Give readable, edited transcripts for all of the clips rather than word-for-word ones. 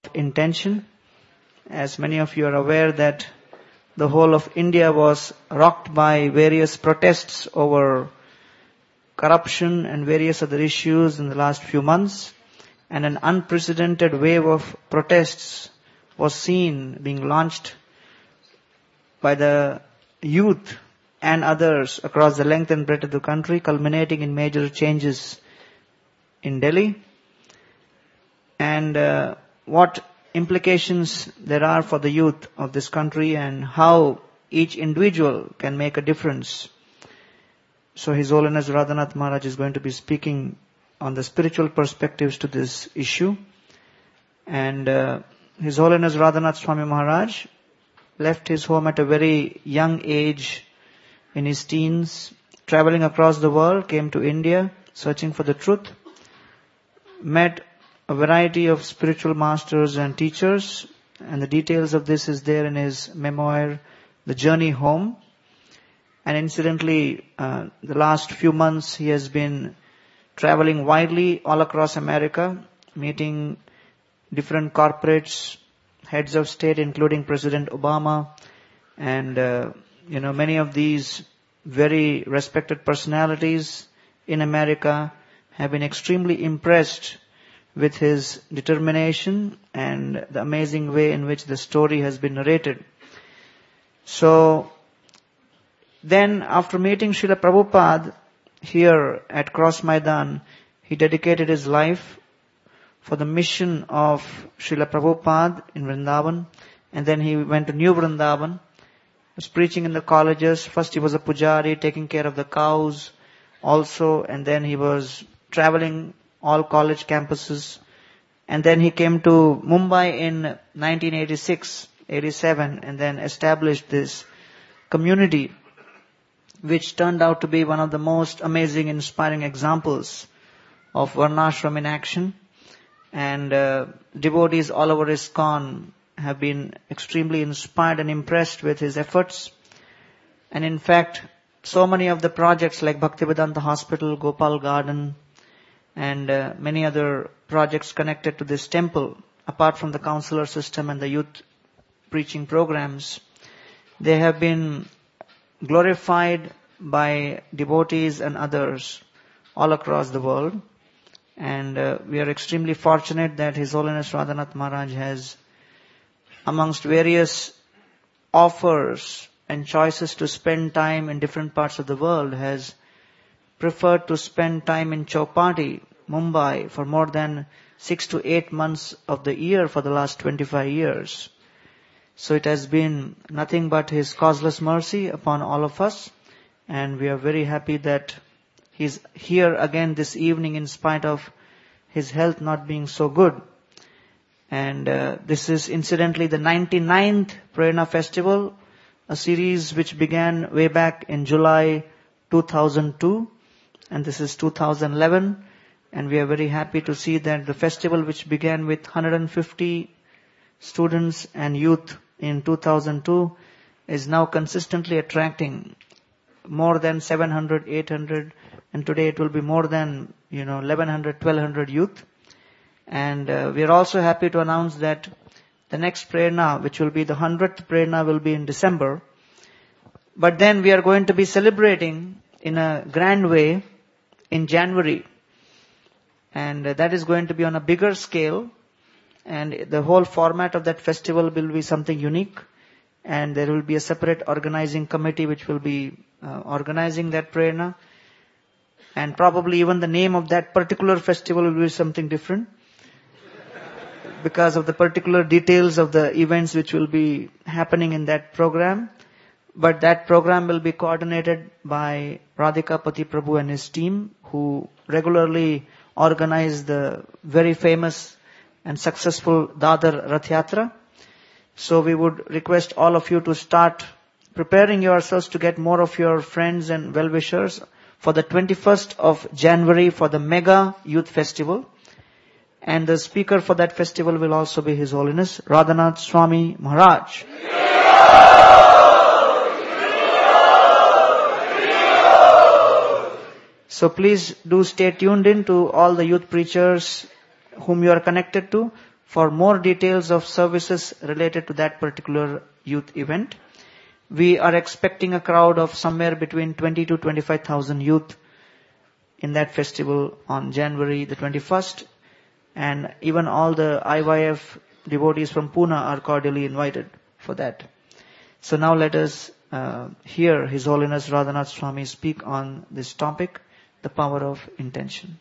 intention. As many of you are aware that the whole of India was rocked by various protests over corruption and various other issues in the last few months, and an unprecedented wave of protests was seen being launched by the youth and others across the length and breadth of the country, culminating in major changes in Delhi. And what implications there are for the youth of this country and how each individual can make a difference. So His Holiness Radhanath Maharaj is going to be speaking on the spiritual perspectives to this issue. And His Holiness Radhanath Swami Maharaj left his home at a very young age in his teens, traveling across the world, came to India, searching for the truth, met a variety of spiritual masters and teachers, and the details of this is there in his memoir, The Journey Home. And incidentally, the last few months he has been traveling widely all across America, meeting different corporates, heads of state, including President Obama, and many of these very respected personalities in America have been extremely impressed with his determination and the amazing way in which the story has been narrated. So then, after meeting Srila Prabhupada here at Cross Maidan, he dedicated his life for the mission of Srila Prabhupada in Vrindavan, and then he went to New Vrindavan, was preaching in the colleges. First he was a pujari, taking care of the cows also, and then he was traveling all college campuses. And then he came to Mumbai in 1986, 87, and then established this community, which turned out to be one of the most amazing, inspiring examples of Varnashram in action. And devotees all over ISKCON have been extremely inspired and impressed with his efforts. And in fact, so many of the projects like Bhaktivedanta Hospital, Gopal Garden, and many other projects connected to this temple, apart from the counselor system and the youth preaching programs, they have been glorified by devotees and others all across the world. And we are extremely fortunate that His Holiness Radhanath Maharaj has, amongst various offers and choices to spend time in different parts of the world, has preferred to spend time in Chowpatty, Mumbai, for more than 6 to 8 months of the year for the last 25 years. So it has been nothing but His causeless mercy upon all of us, and we are very happy that he's here again this evening in spite of his health not being so good. And this is incidentally the 99th Prerna Festival, a series which began way back in July 2002, and this is 2011. And we are very happy to see that the festival, which began with 150 students and youth in 2002, is now consistently attracting more than 700, 800, and today it will be more than 1100, 1200 youth. And we are also happy to announce that the next Prerna, which will be the 100th Prerna, will be in December. But then we are going to be celebrating in a grand way in January. And that is going to be on a bigger scale. And the whole format of that festival will be something unique. And there will be a separate organizing committee which will be organizing that Prerna. And probably even the name of that particular festival will be something different, because of the particular details of the events which will be happening in that program. But that program will be coordinated by Radhika Pati Prabhu and his team, who regularly organize the very famous and successful Dadar Rath Yatra. So we would request all of you to start preparing yourselves to get more of your friends and well-wishers for the 21st of January for the Mega Youth Festival. And the speaker for that festival will also be His Holiness Radhanath Swami Maharaj. So please do stay tuned in to all the youth preachers whom you are connected to for more details of services related to that particular youth event. We are expecting a crowd of somewhere between 20 to 25,000 youth in that festival on January the 21st. And even all the IYF devotees from Pune are cordially invited for that. So now let us hear His Holiness Radhanath Swami speak on this topic, the power of intention.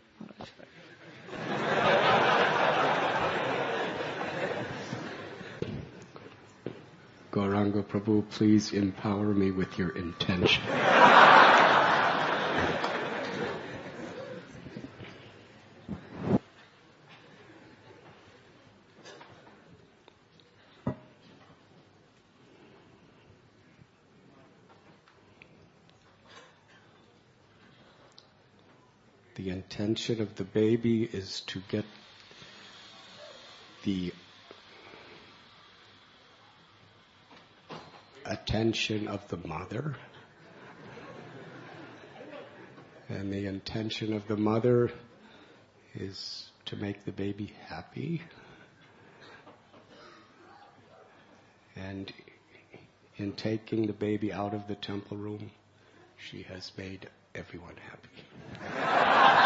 Gauranga Prabhu, please empower me with your intention. The intention of the baby is to get the attention of the mother. And the intention of the mother is to make the baby happy. And in taking the baby out of the temple room, she has made everyone happy.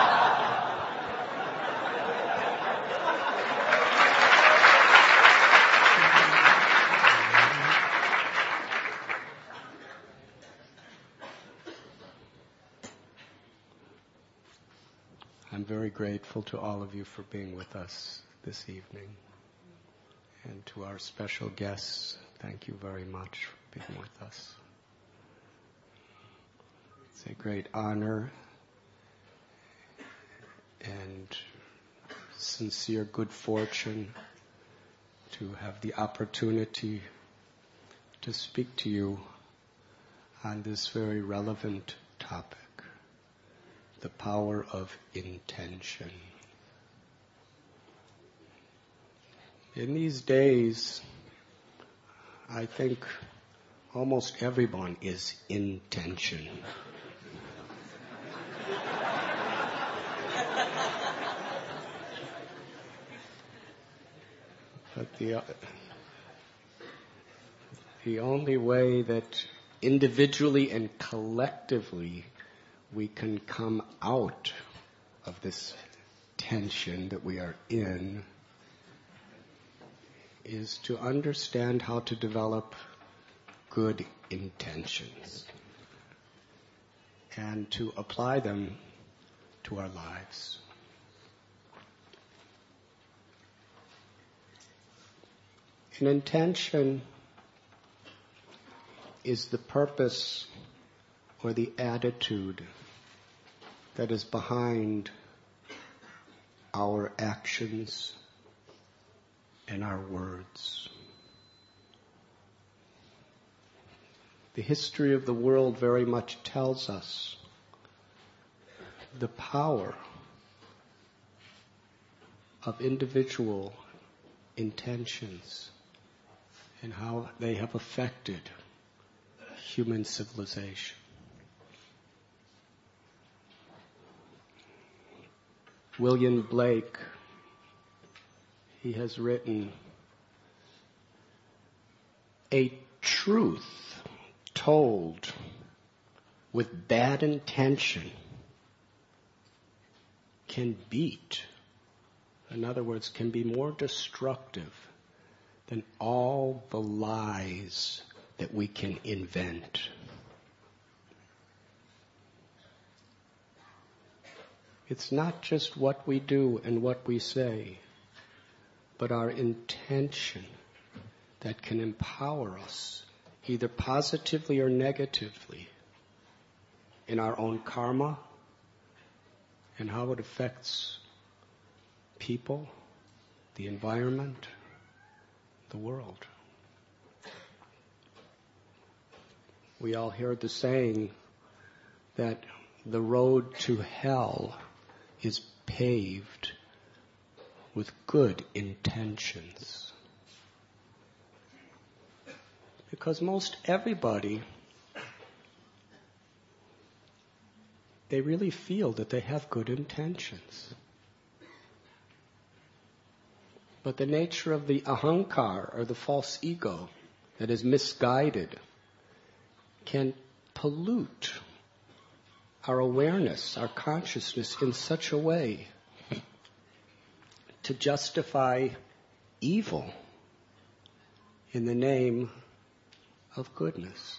I'm very grateful to all of you for being with us this evening. And to our special guests, thank you very much for being with us. It's a great honor and sincere good fortune to have the opportunity to speak to you on this very relevant topic. The power of intention. In these days, I think almost everyone is in tension. But the only way that individually and collectively we can come out of this tension that we are in is to understand how to develop good intentions and to apply them to our lives. An intention is the purpose or the attitude that is behind our actions and our words. The history of the world very much tells us the power of individual intentions and how they have affected human civilization. William Blake, he has written, "A truth told with bad intention can beat, in other words, can be more destructive than all the lies that we can invent." It's not just what we do and what we say, but our intention that can empower us, either positively or negatively, in our own karma and how it affects people, the environment, the world. We all hear the saying that the road to hell is paved with good intentions. Because most everybody, they really feel that they have good intentions. But the nature of the ahankar, or the false ego, that is misguided, can pollute our awareness, our consciousness in such a way to justify evil in the name of goodness.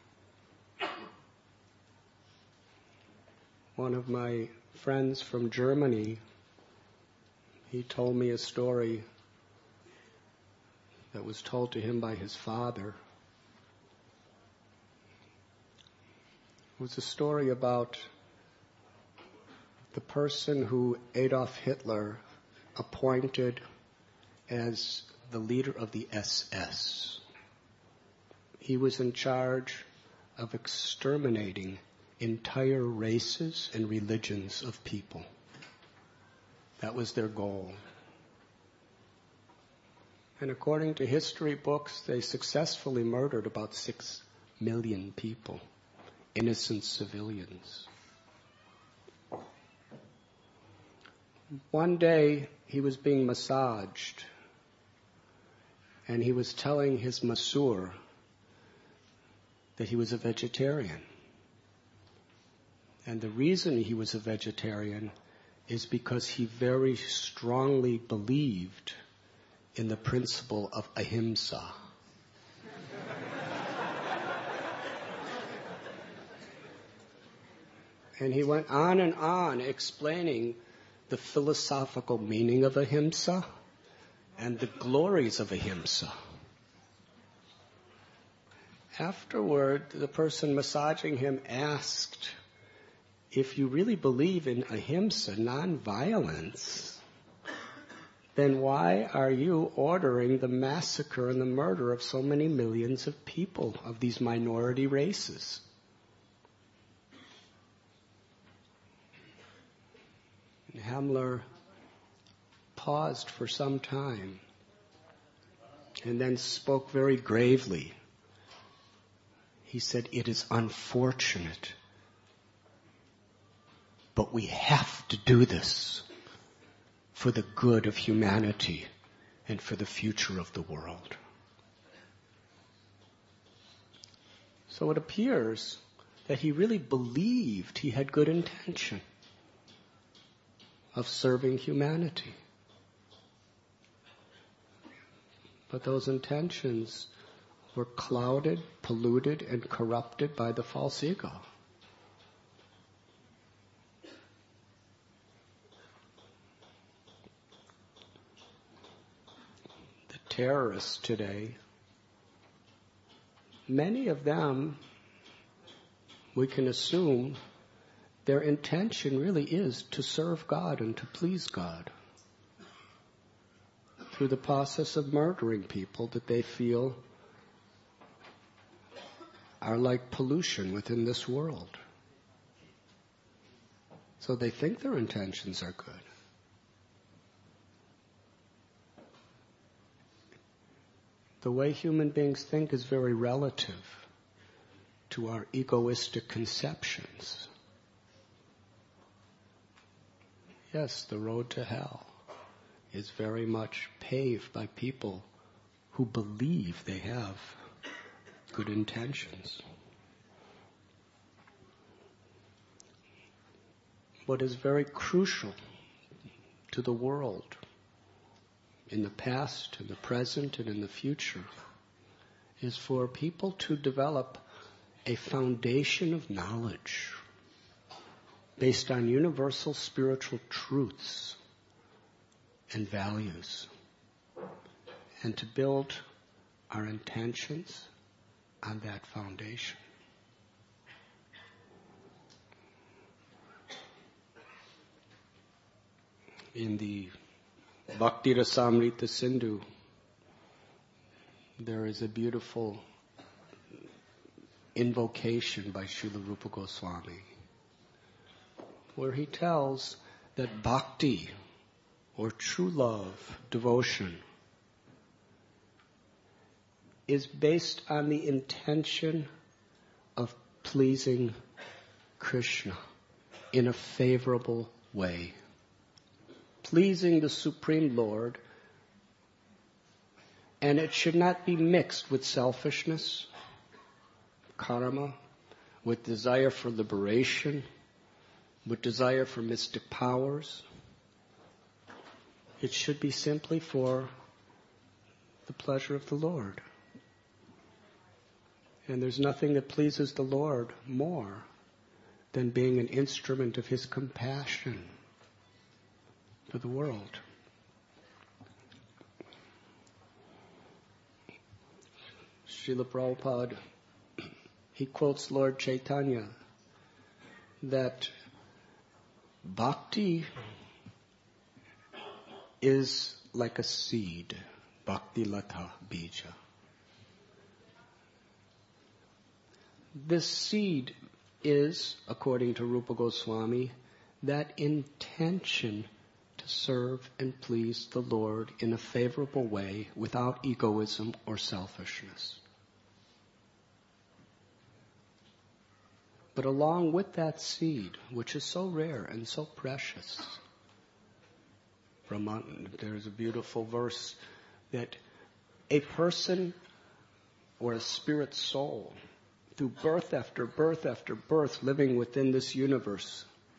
One of my friends from Germany, he told me a story that was told to him by his father. It was a story about the person who Adolf Hitler appointed as the leader of the SS. He was in charge of exterminating entire races and religions of people. That was their goal. And according to history books, they successfully murdered about 6 million people, innocent civilians. One day, he was being massaged, and he was telling his masseur that he was a vegetarian. And the reason he was a vegetarian is because he very strongly believed in the principle of ahimsa. And he went on explaining the philosophical meaning of ahimsa and the glories of ahimsa. Afterward, the person massaging him asked, if you really believe in ahimsa, non-violence, then why are you ordering the massacre and the murder of so many millions of people, of these minority races? And Himmler paused for some time and then spoke very gravely. He said, it is unfortunate, but we have to do this for the good of humanity and for the future of the world. So it appears that he really believed he had good intention of serving humanity. But those intentions were clouded, polluted, and corrupted by the false ego. The terrorists today, many of them, we can assume, their intention really is to serve God and to please God through the process of murdering people that they feel are like pollution within this world. So they think their intentions are good. The way human beings think is very relative to our egoistic conceptions. Yes, the road to hell is very much paved by people who believe they have good intentions. What is very crucial to the world in the past, in the present, and in the future is for people to develop a foundation of knowledge based on universal spiritual truths and values, and to build our intentions on that foundation. In the Bhakti Rasamrita Sindhu, there is a beautiful invocation by Srila Rupa Goswami, where he tells that bhakti, or true love, devotion, is based on the intention of pleasing Krishna in a favorable way. Pleasing the Supreme Lord And it should not be mixed with selfishness, karma, with desire for liberation, with desire for mystic powers. It should be simply for the pleasure of the Lord. And there's nothing that pleases the Lord more than being an instrument of His compassion for the world. Srila Prabhupada, he quotes Lord Chaitanya that bhakti is like a seed, bhakti lata bija. This seed is, according to Rupa Goswami, that intention to serve and please the Lord in a favorable way without egoism or selfishness. But along with that seed, which is so rare and so precious, there's a beautiful verse that a person or a spirit soul, through birth after birth after birth, living within this universe,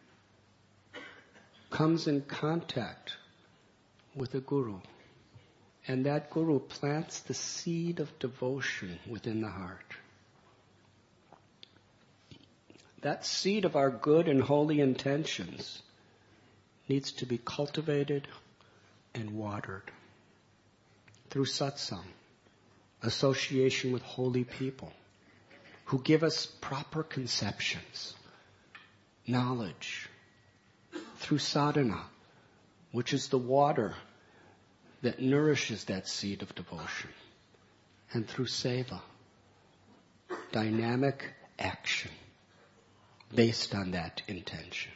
comes in contact with a guru. And that guru plants the seed of devotion within the heart. That seed of our good and holy intentions needs to be cultivated and watered through satsang, association with holy people who give us proper conceptions, knowledge, through sadhana, which is the water that nourishes that seed of devotion, and through seva, dynamic action based on that intention.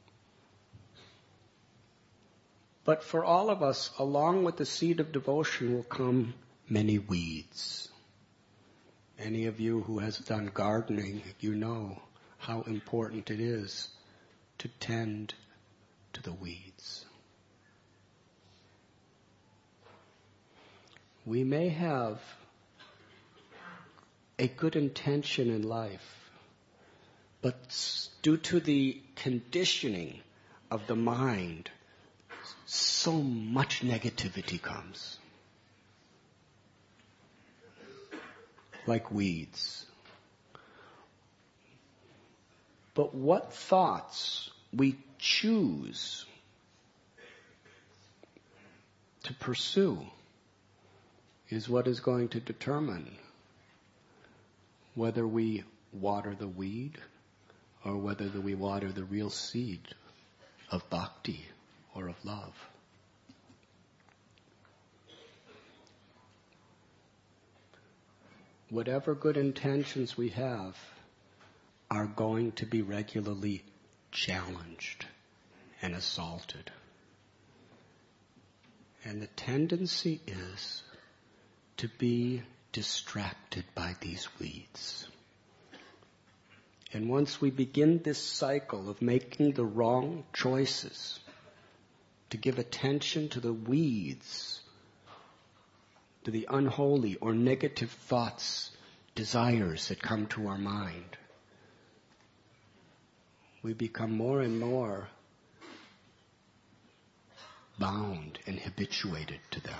But for all of us, along with the seed of devotion will come many weeds. Any of you who has done gardening, you know how important it is to tend to the weeds. We may have a good intention in life, but due to the conditioning of the mind, so much negativity comes. Like weeds. But what thoughts we choose to pursue is what is going to determine whether we water the weed or whether we water the real seed of bhakti or of love. Whatever good intentions we have are going to be regularly challenged and assaulted. And the tendency is to be distracted by these weeds. And once we begin this cycle of making the wrong choices, to give attention to the weeds, to the unholy or negative thoughts, desires that come to our mind, we become more and more bound and habituated to them.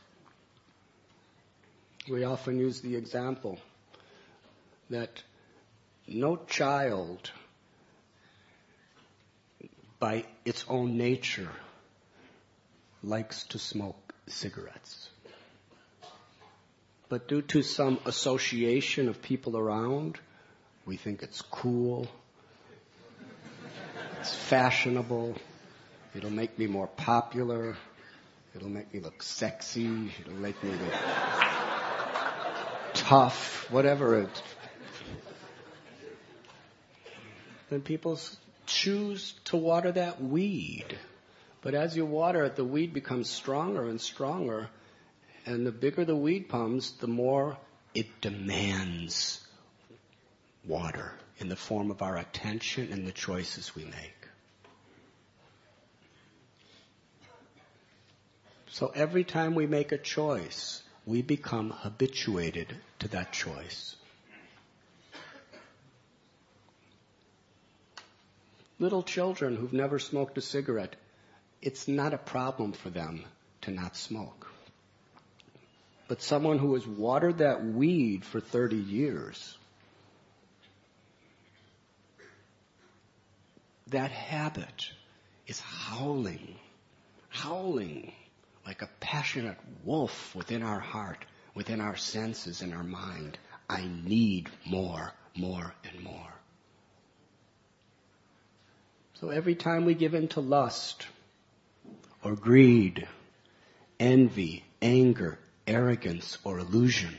We often use the example that no child, by its own nature, likes to smoke cigarettes. But due to some association of people around, we think it's cool, it's fashionable, it'll make me more popular, it'll make me look sexy, it'll make me look tough, whatever it. Then people choose to water that weed. But as you water it, the weed becomes stronger and stronger. And the bigger the weed becomes, the more it demands water in the form of our attention and the choices we make. So every time we make a choice, we become habituated to that choice. Little children who've never smoked a cigarette, it's not a problem for them to not smoke. But someone who has watered that weed for 30 years, that habit is howling like a passionate wolf within our heart, within our senses and our mind. I need more, and more. So every time we give in to lust or greed, envy, anger, arrogance, or illusion,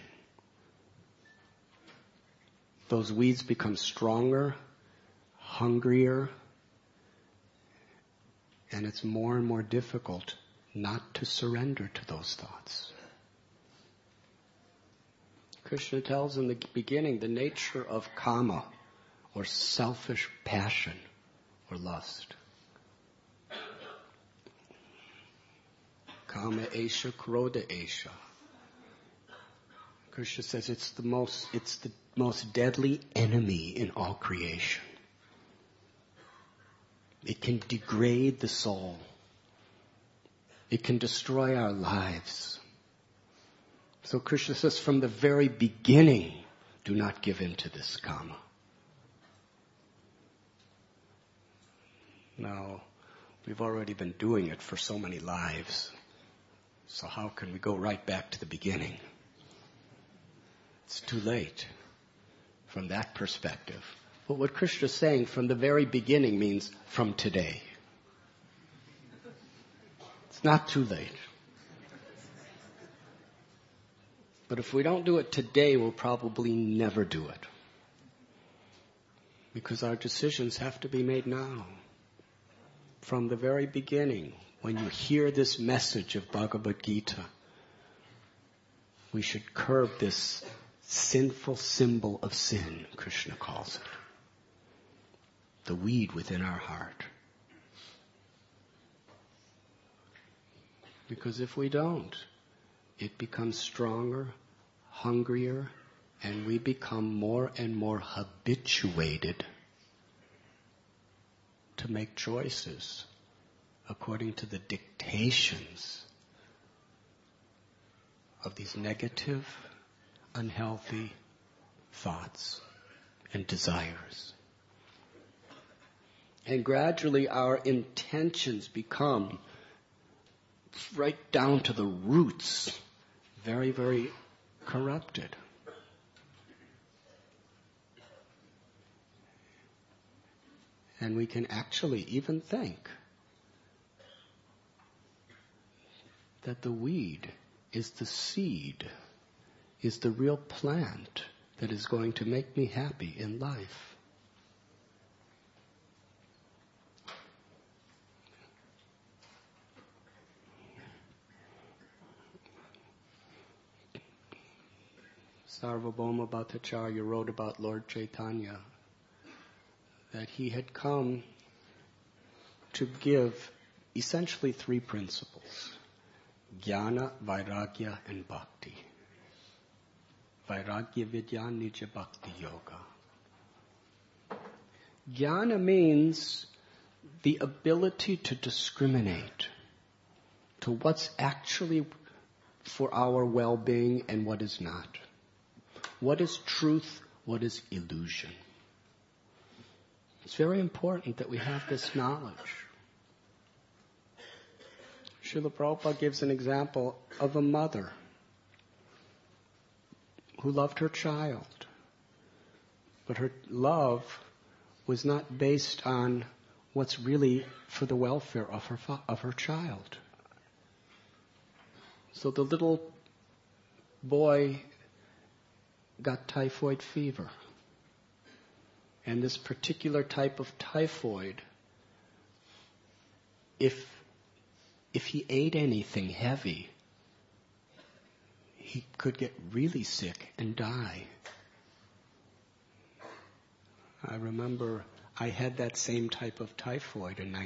those weeds become stronger, hungrier, and it's more and more difficult not to surrender to those thoughts. Krishna tells in the beginning the nature of kama, or selfish passion, or lust. Kama esha, krodha esha. Krishna says it's the most deadly enemy in all creation. It can degrade the soul. It can destroy our lives. So Krishna says from the very beginning, do not give in to this kama. Now, we've already been doing it for so many lives. So how can we go right back to the beginning? It's too late from that perspective. But what Krishna is saying from the very beginning means from today. It's not too late. But if we don't do it today, we'll probably never do it. Because our decisions have to be made now. From the very beginning, when you hear this message of Bhagavad Gita, we should curb this sinful symbol of sin, Krishna calls it. The weed within our heart. Because if we don't, it becomes stronger, hungrier, and we become more and more habituated to make choices according to the dictations of these negative, unhealthy thoughts and desires. And gradually our intentions become right down to the roots, very, very corrupted. And we can actually even think that the weed is the seed, is the real plant that is going to make me happy in life. Sarvabhauma Bhattacharya wrote about Lord Chaitanya that he had come to give essentially three principles: Jnana, Vairagya, and Bhakti. Vairagya Vidya Nija Bhakti Yoga. Jnana means the ability to discriminate to what's actually for our well-being and what is not. What is truth? What is illusion? It's very important that we have this knowledge. Srila Prabhupada gives an example of a mother who loved her child, but her love was not based on what's really for the welfare of her child. So the little boy got typhoid fever. And this particular type of typhoid, if he ate anything heavy, he could get really sick and die. I remember I had that same type of typhoid in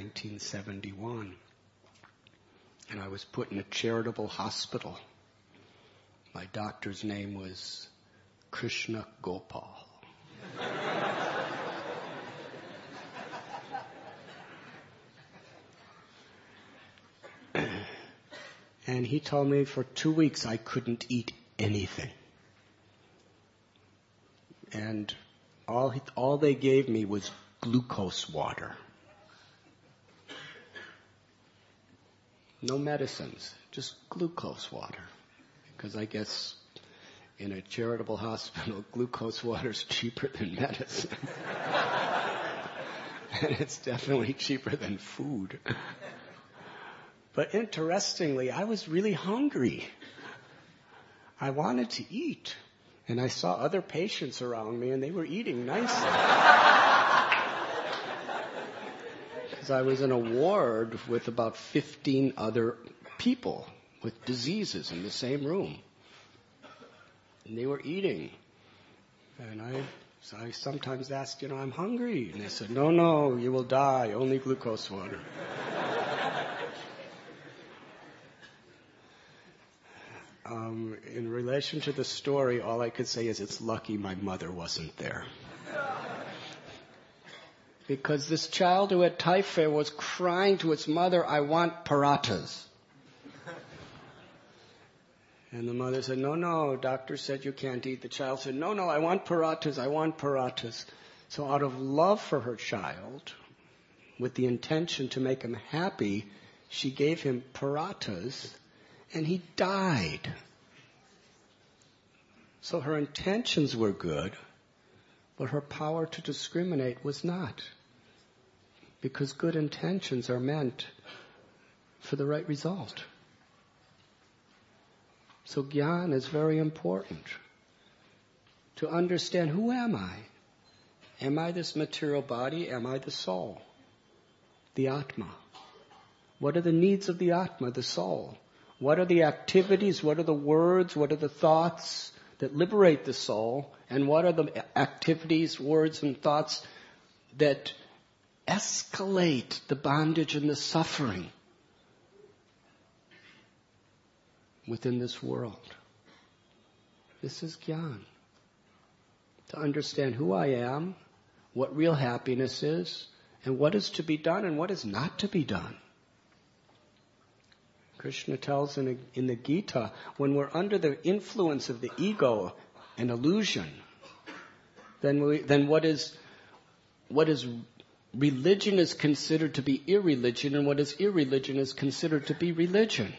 1971. And I was put in a charitable hospital. My My doctor's name was Krishna Gopal. And he told me for 2 weeks I couldn't eat anything. And all they gave me was glucose water. No medicines, just glucose water. Because I guess in a charitable hospital, glucose water is cheaper than medicine. And it's definitely cheaper than food. But interestingly, I was really hungry. I wanted to eat. And I saw other patients around me, and they were eating nicely. Because I was in a ward with about 15 other people with diseases in the same room. And they were eating. And I sometimes asked, I'm hungry. And they said, no, you will die, only glucose water. In relation to the story, all I could say is it's lucky my mother wasn't there. Because this child who had typhoid was crying to its mother, I want parathas. And the mother said, no, doctor said you can't eat. The child said, no, I want parathas. So out of love for her child, with the intention to make him happy, she gave him parathas, and he died. So her intentions were good, but her power to discriminate was not. Because good intentions are meant for the right result. So Gyan is very important. To understand, who am I? Am I this material body? Am I the soul? The Atma. What are the needs of the Atma, the soul? What are the activities? What are the words? What are the thoughts that liberate the soul? And what are the activities, words, and thoughts that escalate the bondage and the suffering within this world? This is Gyan. To understand who I am, what real happiness is, and what is to be done and what is not to be done. Krishna tells in the Gita, when we're under the influence of the ego and illusion, then what is religion is considered to be irreligion, and what is irreligion is considered to be religion.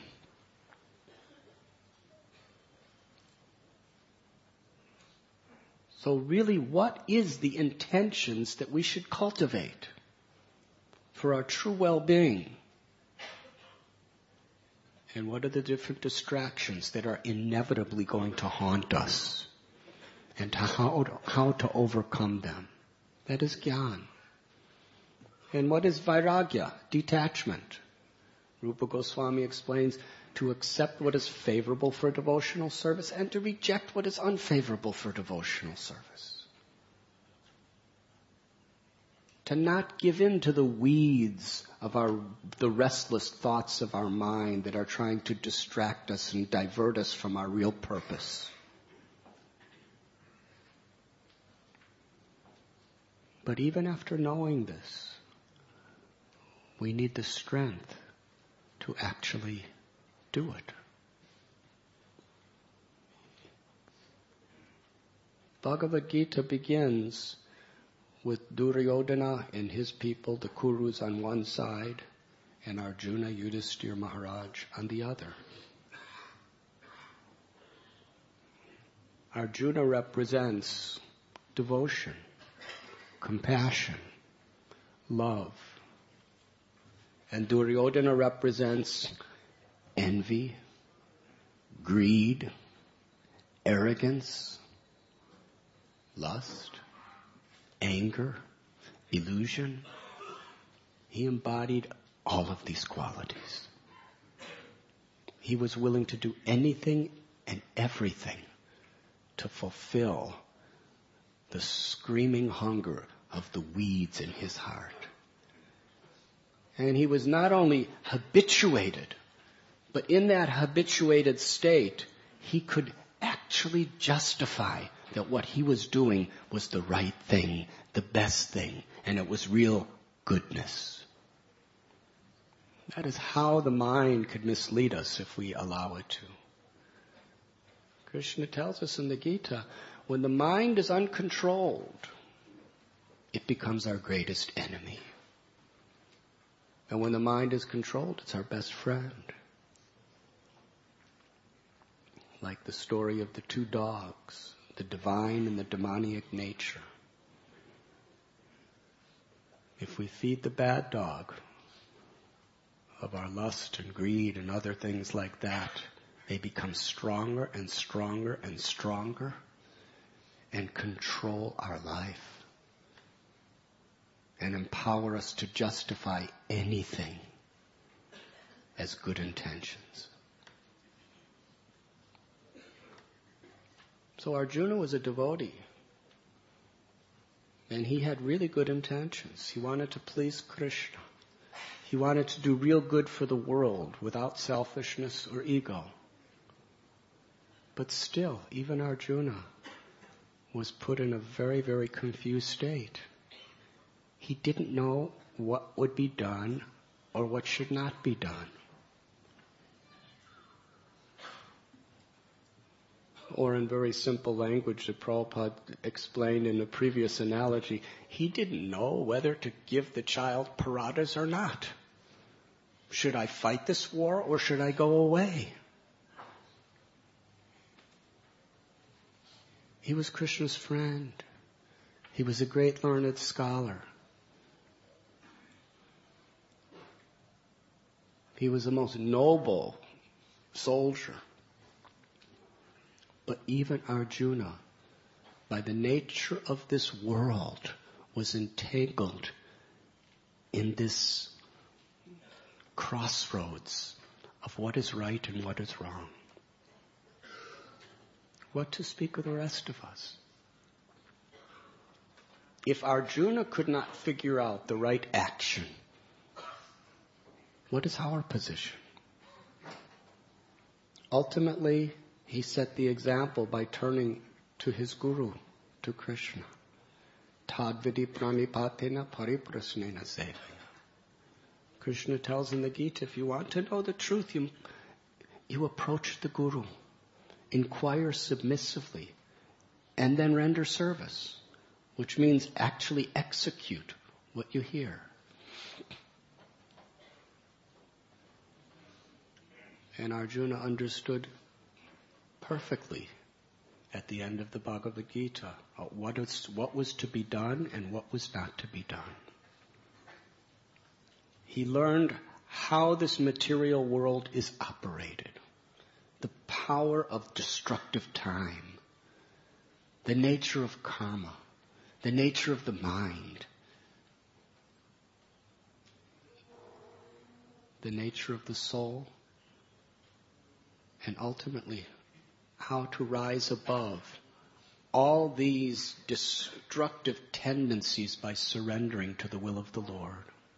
So really, what is the intentions that we should cultivate for our true well-being? And what are the different distractions that are inevitably going to haunt us? And how to overcome them? That is Gyan. And what is Vairagya? Detachment. Rupa Goswami explains to accept what is favorable for devotional service and to reject what is unfavorable for devotional service. To not give in to the weeds of the restless thoughts of our mind that are trying to distract us and divert us from our real purpose. But even after knowing this, we need the strength to actually do it. Bhagavad Gita begins with Duryodhana and his people, the Kurus, on one side, and Arjuna, Yudhisthira Maharaj on the other. Arjuna represents devotion, compassion, love. And Duryodhana represents envy, greed, arrogance, lust, anger, illusion. He embodied all of these qualities. He was willing to do anything and everything to fulfill the screaming hunger of the weeds in his heart. And he was not only habituated, but in that habituated state, he could actually justify that what he was doing was the right thing, the best thing, and it was real goodness. That is how the mind could mislead us if we allow it to. Krishna tells us in the Gita, when the mind is uncontrolled, it becomes our greatest enemy. And when the mind is controlled, it's our best friend. Like the story of the two dogs, the divine and the demoniac nature. If we feed the bad dog of our lust and greed and other things like that, they become stronger and stronger and stronger and control our life and empower us to justify anything as good intentions. So Arjuna was a devotee, and he had really good intentions. He wanted to please Krishna. He wanted to do real good for the world without selfishness or ego. But still, even Arjuna was put in a very, very confused state. He didn't know what would be done or what should not be done. Or in very simple language that Prabhupada explained in a previous analogy, he didn't know whether to give the child paradas or not. Should I fight this war or should I go away? He was Krishna's friend. He was a great learned scholar. He was the most noble soldier. But even Arjuna, by the nature of this world, was entangled in this crossroads of what is right and what is wrong. What to speak of the rest of us? If Arjuna could not figure out the right action, what is our position? Ultimately, he set the example by turning to his guru, to Krishna. Tadvidi pranipatena pariprasnena sevaya. Krishna tells in the Gita, if you want to know the truth, you approach the guru, inquire submissively, and then render service, which means actually execute what you hear. And Arjuna understood perfectly at the end of the Bhagavad Gita what was to be done and what was not to be done. He learned how this material world is operated, the power of destructive time, the nature of karma, the nature of the mind, the nature of the soul, and ultimately how to rise above all these destructive tendencies by surrendering to the will of the Lord.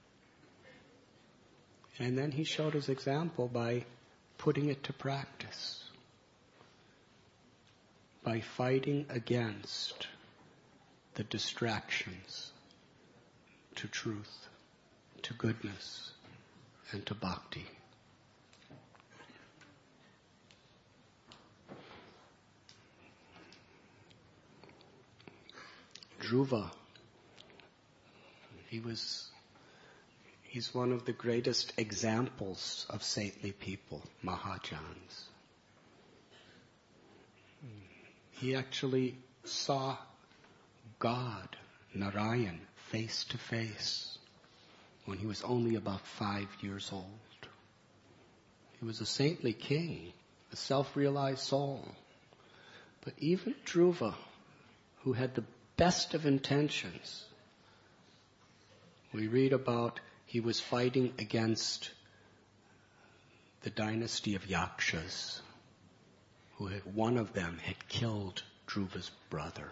And then he showed his example by putting it to practice, by fighting against the distractions to truth, to goodness, and to bhakti. Dhruva, he's one of the greatest examples of saintly people, Mahajans. He actually saw God, Narayan, face to face when he was only about 5 years old. He was a saintly king, a self-realized soul. But even Dhruva, who had the best of intentions, we read about he was fighting against the dynasty of Yakshas, one of them had killed Dhruva's brother.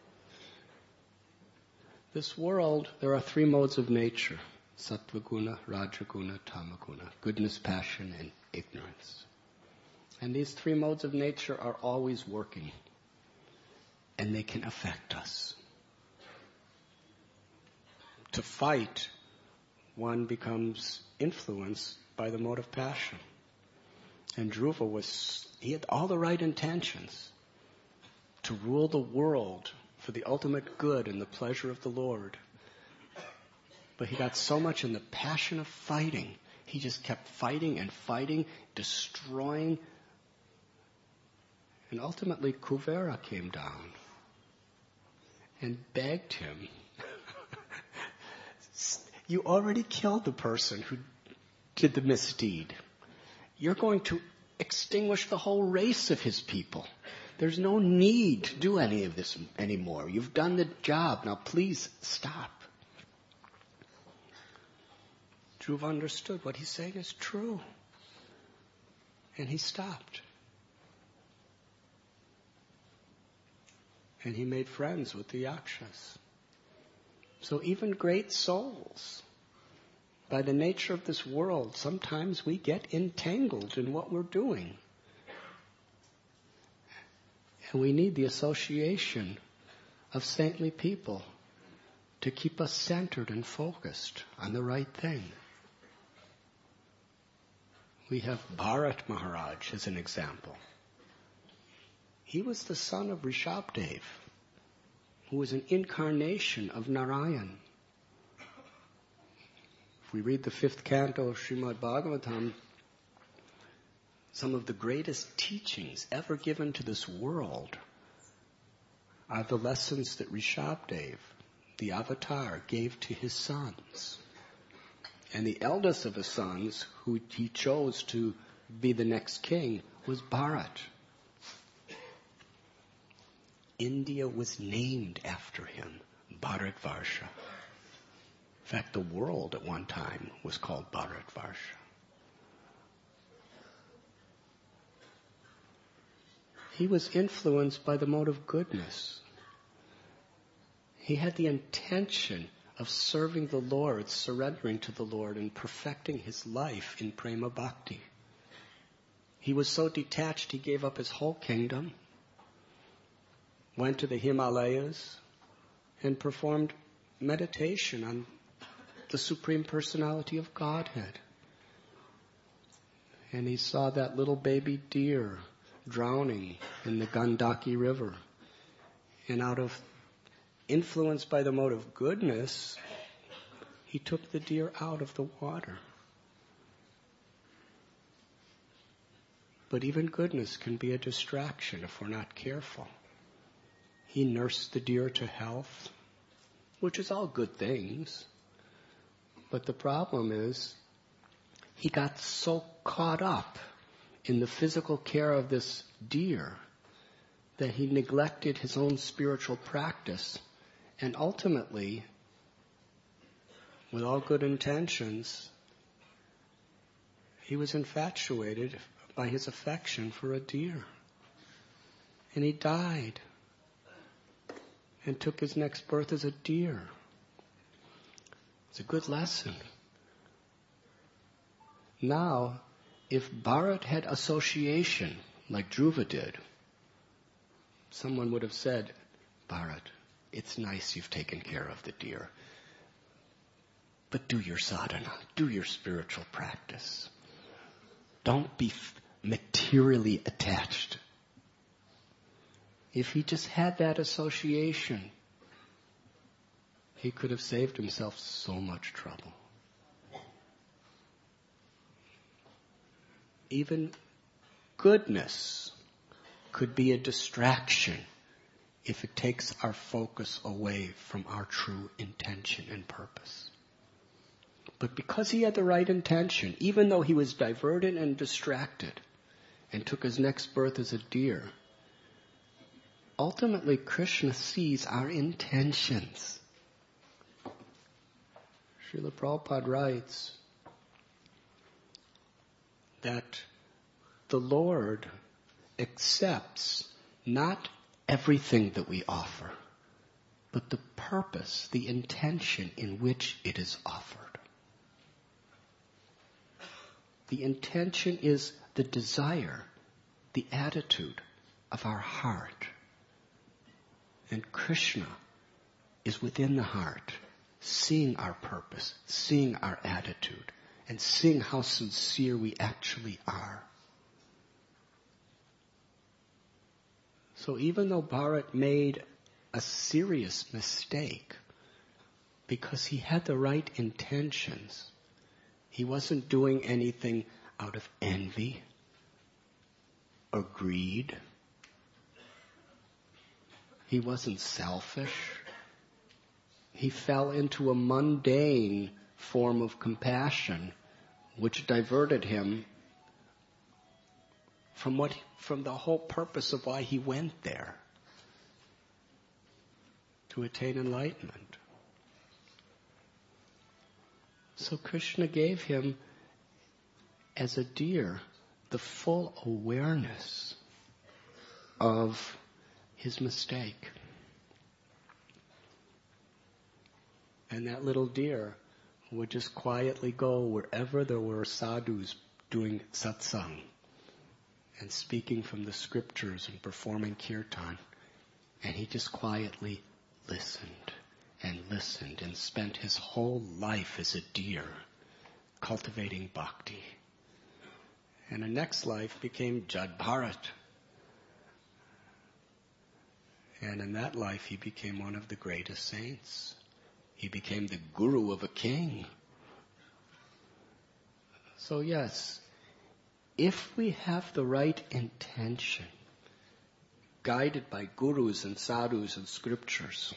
This world, there are 3 modes of nature: Sattvaguna, Rajaguna, Tamaguna, goodness, passion, and ignorance. And these three modes of nature are always working. And they can affect us. To fight, one becomes influenced by the mode of passion. And Dhruva he had all the right intentions to rule the world for the ultimate good and the pleasure of the Lord. But he got so much in the passion of fighting. He just kept fighting and fighting, destroying. And ultimately Kuvera came down and begged him, you already killed the person who did the misdeed. You're going to extinguish the whole race of his people. There's no need to do any of this anymore. You've done the job. Now please stop. Dhruva understood what he's saying is true. And he stopped. And he made friends with the Yakshas. So even great souls, by the nature of this world, sometimes we get entangled in what we're doing. And we need the association of saintly people to keep us centered and focused on the right thing. We have Bharat Maharaj as an example. He was the son of Rishabdev, who was an incarnation of Narayan. If we read the 5th canto of Srimad Bhagavatam, some of the greatest teachings ever given to this world are the lessons that Rishabdev, the avatar, gave to his sons. And the eldest of his sons, who he chose to be the next king, was Bharat. India was named after him, Bharatvarsha. In fact, the world at one time was called Bharatvarsha. He was influenced by the mode of goodness. He had the intention of serving the Lord, surrendering to the Lord, and perfecting his life in prema bhakti. He was so detached he gave up his whole kingdom, went to the Himalayas, and performed meditation on the Supreme Personality of Godhead. And he saw that little baby deer drowning in the Gandaki River. And out of influenced by the mode of goodness, he took the deer out of the water. But even goodness can be a distraction if we're not careful. He nursed the deer to health, which is all good things. But the problem is, he got so caught up in the physical care of this deer that he neglected his own spiritual practice. And ultimately, with all good intentions, he was infatuated by his affection for a deer. And he died and took his next birth as a deer. It's a good lesson. Now, if Bharat had association like Dhruva did, someone would have said, Bharat, it's nice you've taken care of the deer, but do your sadhana, do your spiritual practice. Don't be materially attached. If he just had that association, he could have saved himself so much trouble. Even goodness could be a distraction if it takes our focus away from our true intention and purpose. But because he had the right intention, even though he was diverted and distracted and took his next birth as a deer, ultimately Krishna sees our intentions. Srila Prabhupada writes that the Lord accepts not everything that we offer, but the purpose, the intention in which it is offered. The intention is the desire the attitude of our heart. And Krishna is within the heart, seeing our purpose, seeing our attitude, and seeing how sincere we actually are. So even though Bharat made a serious mistake, because he had the right intentions, he wasn't doing anything out of envy or greed. He wasn't selfish. He fell into a mundane form of compassion which diverted him from the whole purpose of why he went there, to attain enlightenment. So Krishna gave him, as a deer, the full awareness of his mistake. And that little deer would just quietly go wherever there were sadhus doing satsang and speaking from the scriptures and performing kirtan. And he just quietly listened and spent his whole life as a deer cultivating bhakti. And the next life became Jad Bharat. And in that life he became one of the greatest saints. He became the guru of a king. So yes, if we have the right intention, guided by gurus and sadhus and scriptures,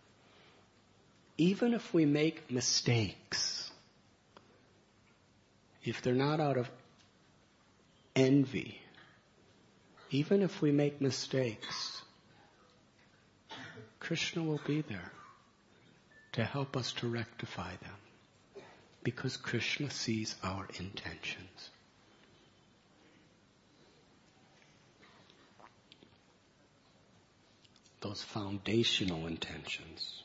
even if we make mistakes, if they're not out of envy, even if we make mistakes, Krishna will be there to help us to rectify them, because Krishna sees our intentions. Those foundational intentions.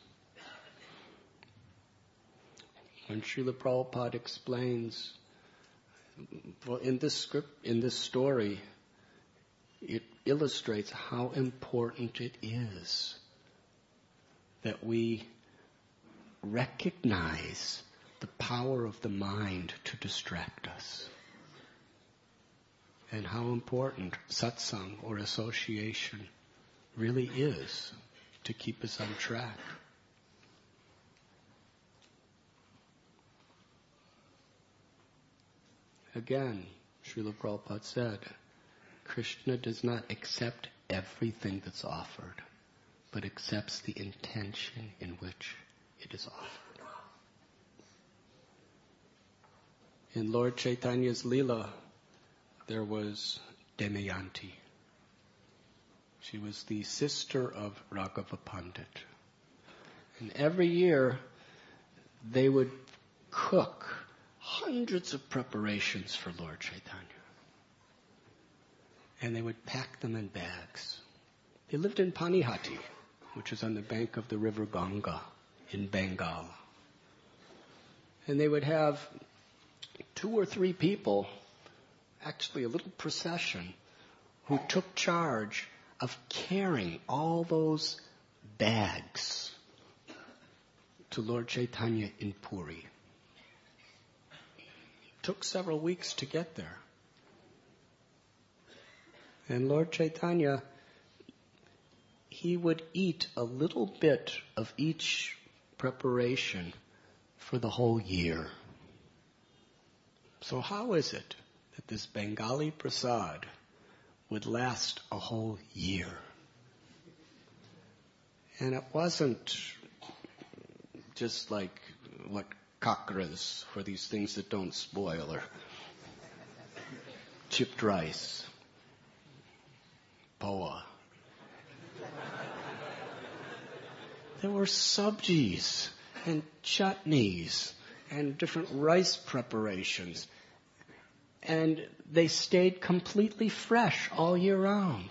When Srila Prabhupada explains, well, in this story, it illustrates how important it is that we recognize the power of the mind to distract us, and how important satsang or association really is to keep us on track. Again, Srila Prabhupada said, Krishna does not accept everything that's offered, but accepts the intention in which it is offered. In Lord Chaitanya's Leela, there was Damayanti. She was the sister of Raghava Pandit. And every year, they would cook hundreds of preparations for Lord Chaitanya. And they would pack them in bags. They lived in Panihati, which is on the bank of the river Ganga in Bengal. And they would have 2 or 3 people, actually a little procession, who took charge of carrying all those bags to Lord Chaitanya in Puri. It took several weeks to get there. And Lord Chaitanya, he would eat a little bit of each preparation for the whole year. So how is it that this Bengali prasad would last a whole year? And it wasn't just like what kakras for these things that don't spoil, or chipped rice, poa. There were sabjis and chutneys and different rice preparations. And they stayed completely fresh all year round.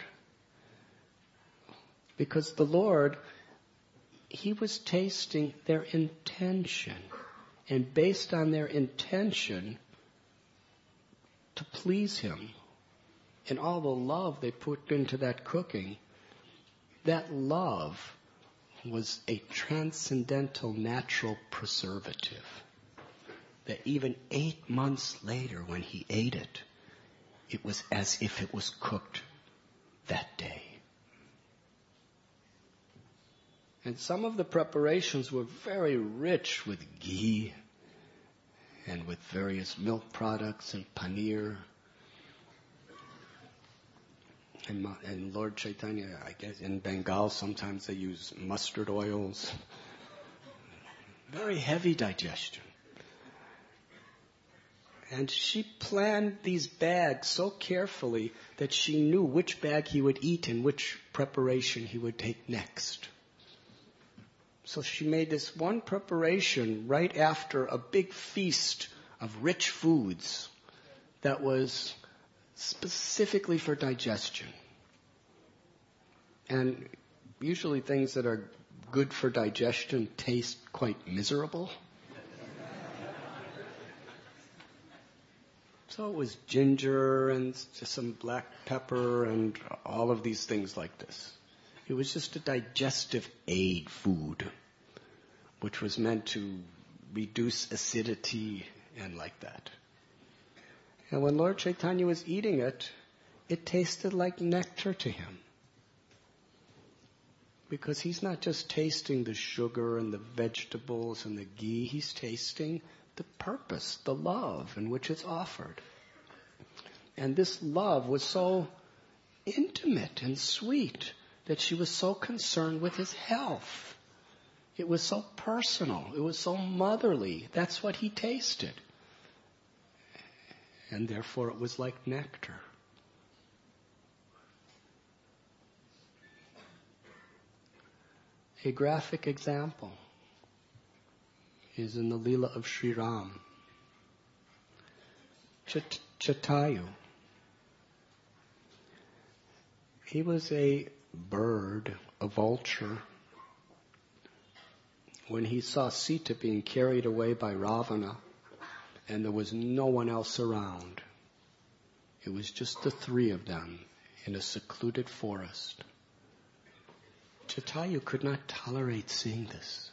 Because the Lord, He was tasting their intention. And based on their intention to please Him, and all the love they put into that cooking, that love was a transcendental natural preservative. That even 8 months later when he ate it, it was as if it was cooked that day. And some of the preparations were very rich with ghee and with various milk products and paneer. And Lord Chaitanya, I guess in Bengal sometimes they use mustard oils. Very heavy digestion. And she planned these bags so carefully that she knew which bag he would eat and which preparation he would take next. So she made this one preparation right after a big feast of rich foods that was specifically for digestion. And usually things that are good for digestion taste quite miserable. So it was ginger and just some black pepper and all of these things like this. It was just a digestive aid food, which was meant to reduce acidity and like that. And when Lord Chaitanya was eating it, it tasted like nectar to him. Because he's not just tasting the sugar and the vegetables and the ghee, he's tasting the purpose, the love in which it's offered. And this love was so intimate and sweet that she was so concerned with his health. It was so personal. It was so motherly. That's what he tasted. And therefore it was like nectar. A graphic example is in the Leela of Sri Ram. Jatayu. He was a bird, a vulture. When he saw Sita being carried away by Ravana, and there was no one else around, it was just the three of them in a secluded forest. Jatayu could not tolerate seeing this.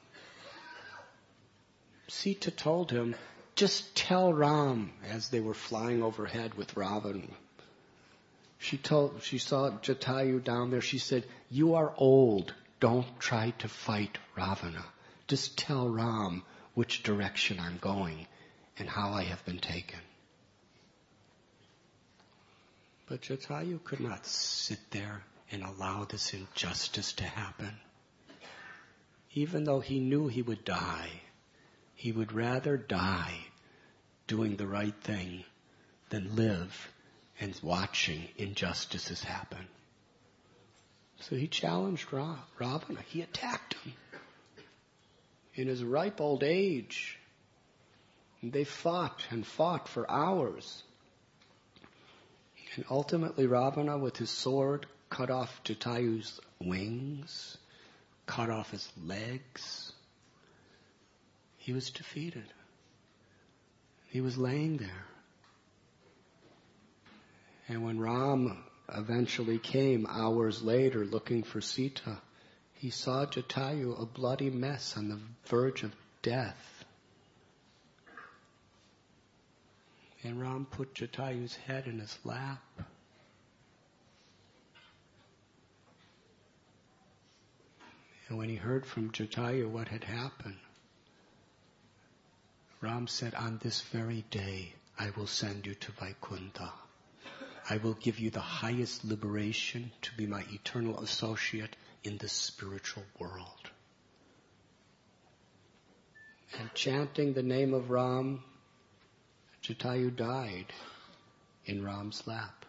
Sita told him, just tell Ram, as they were flying overhead with Ravana. She saw Jatayu down there. She said, you are old. Don't try to fight Ravana. Just tell Ram which direction I'm going and how I have been taken. But Jatayu could not sit there and allow this injustice to happen. Even though he knew he would die, he would rather die doing the right thing than live and watching injustices happen. So he challenged Ravana. He attacked him in his ripe old age. And they fought and fought for hours. And ultimately Ravana, with his sword, cut off Jatayu's wings, cut off his legs. He was defeated. He was laying there. And when Ram eventually came hours later looking for Sita, he saw Jatayu a bloody mess on the verge of death. And Ram put Jatayu's head in his lap. And when he heard from Jatayu what had happened, Ram said, on this very day, I will send you to Vaikuntha. I will give you the highest liberation to be my eternal associate in the spiritual world. And chanting the name of Ram, Jatayu died in Ram's lap.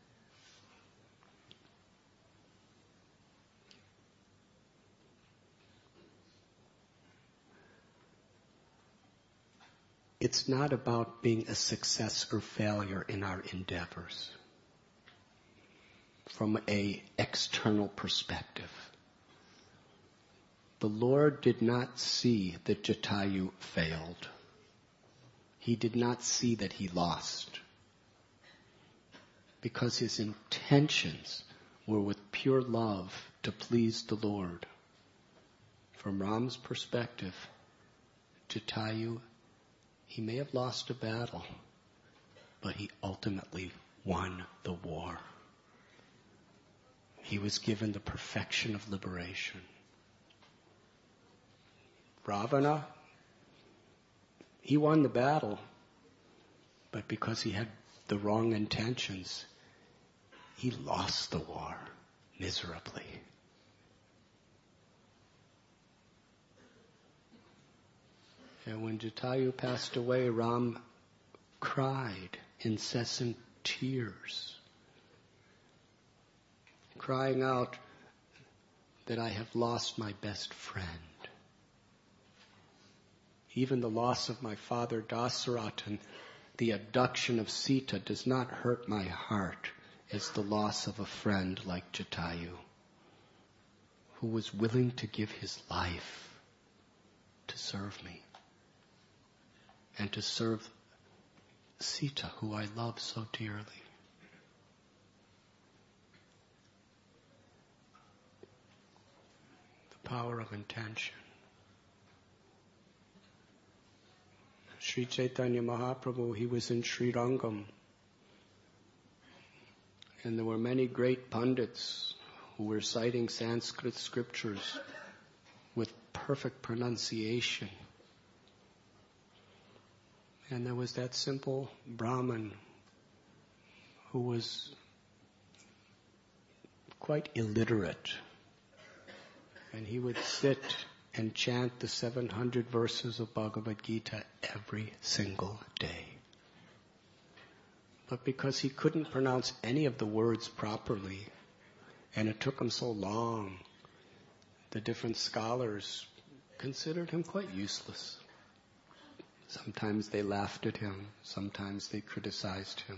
It's not about being a success or failure in our endeavors from an external perspective. The Lord did not see that Jatayu failed. He did not see that he lost. because his intentions were with pure love to please the Lord. From Ram's perspective, Jatayu, he may have lost a battle, but he ultimately won the war. He was given the perfection of liberation. Ravana, he won the battle, but because he had the wrong intentions, he lost the war miserably. And when Jatayu passed away, Ram cried incessant tears, crying out that I have lost my best friend. Even the loss of my father Dasaratha and the abduction of Sita does not hurt my heart as the loss of a friend like Jatayu, who was willing to give his life to serve me and to serve Sita, who I love so dearly. The power of intention. Sri Chaitanya Mahaprabhu, he was in Sri Rangam. And there were many great pundits who were citing Sanskrit scriptures with perfect pronunciation. And there was that simple Brahmin who was quite illiterate. And he would sit and chant the 700 verses of Bhagavad Gita every single day. But because he couldn't pronounce any of the words properly, and it took him so long, the different scholars considered him quite useless. Sometimes they laughed at him, sometimes they criticized him.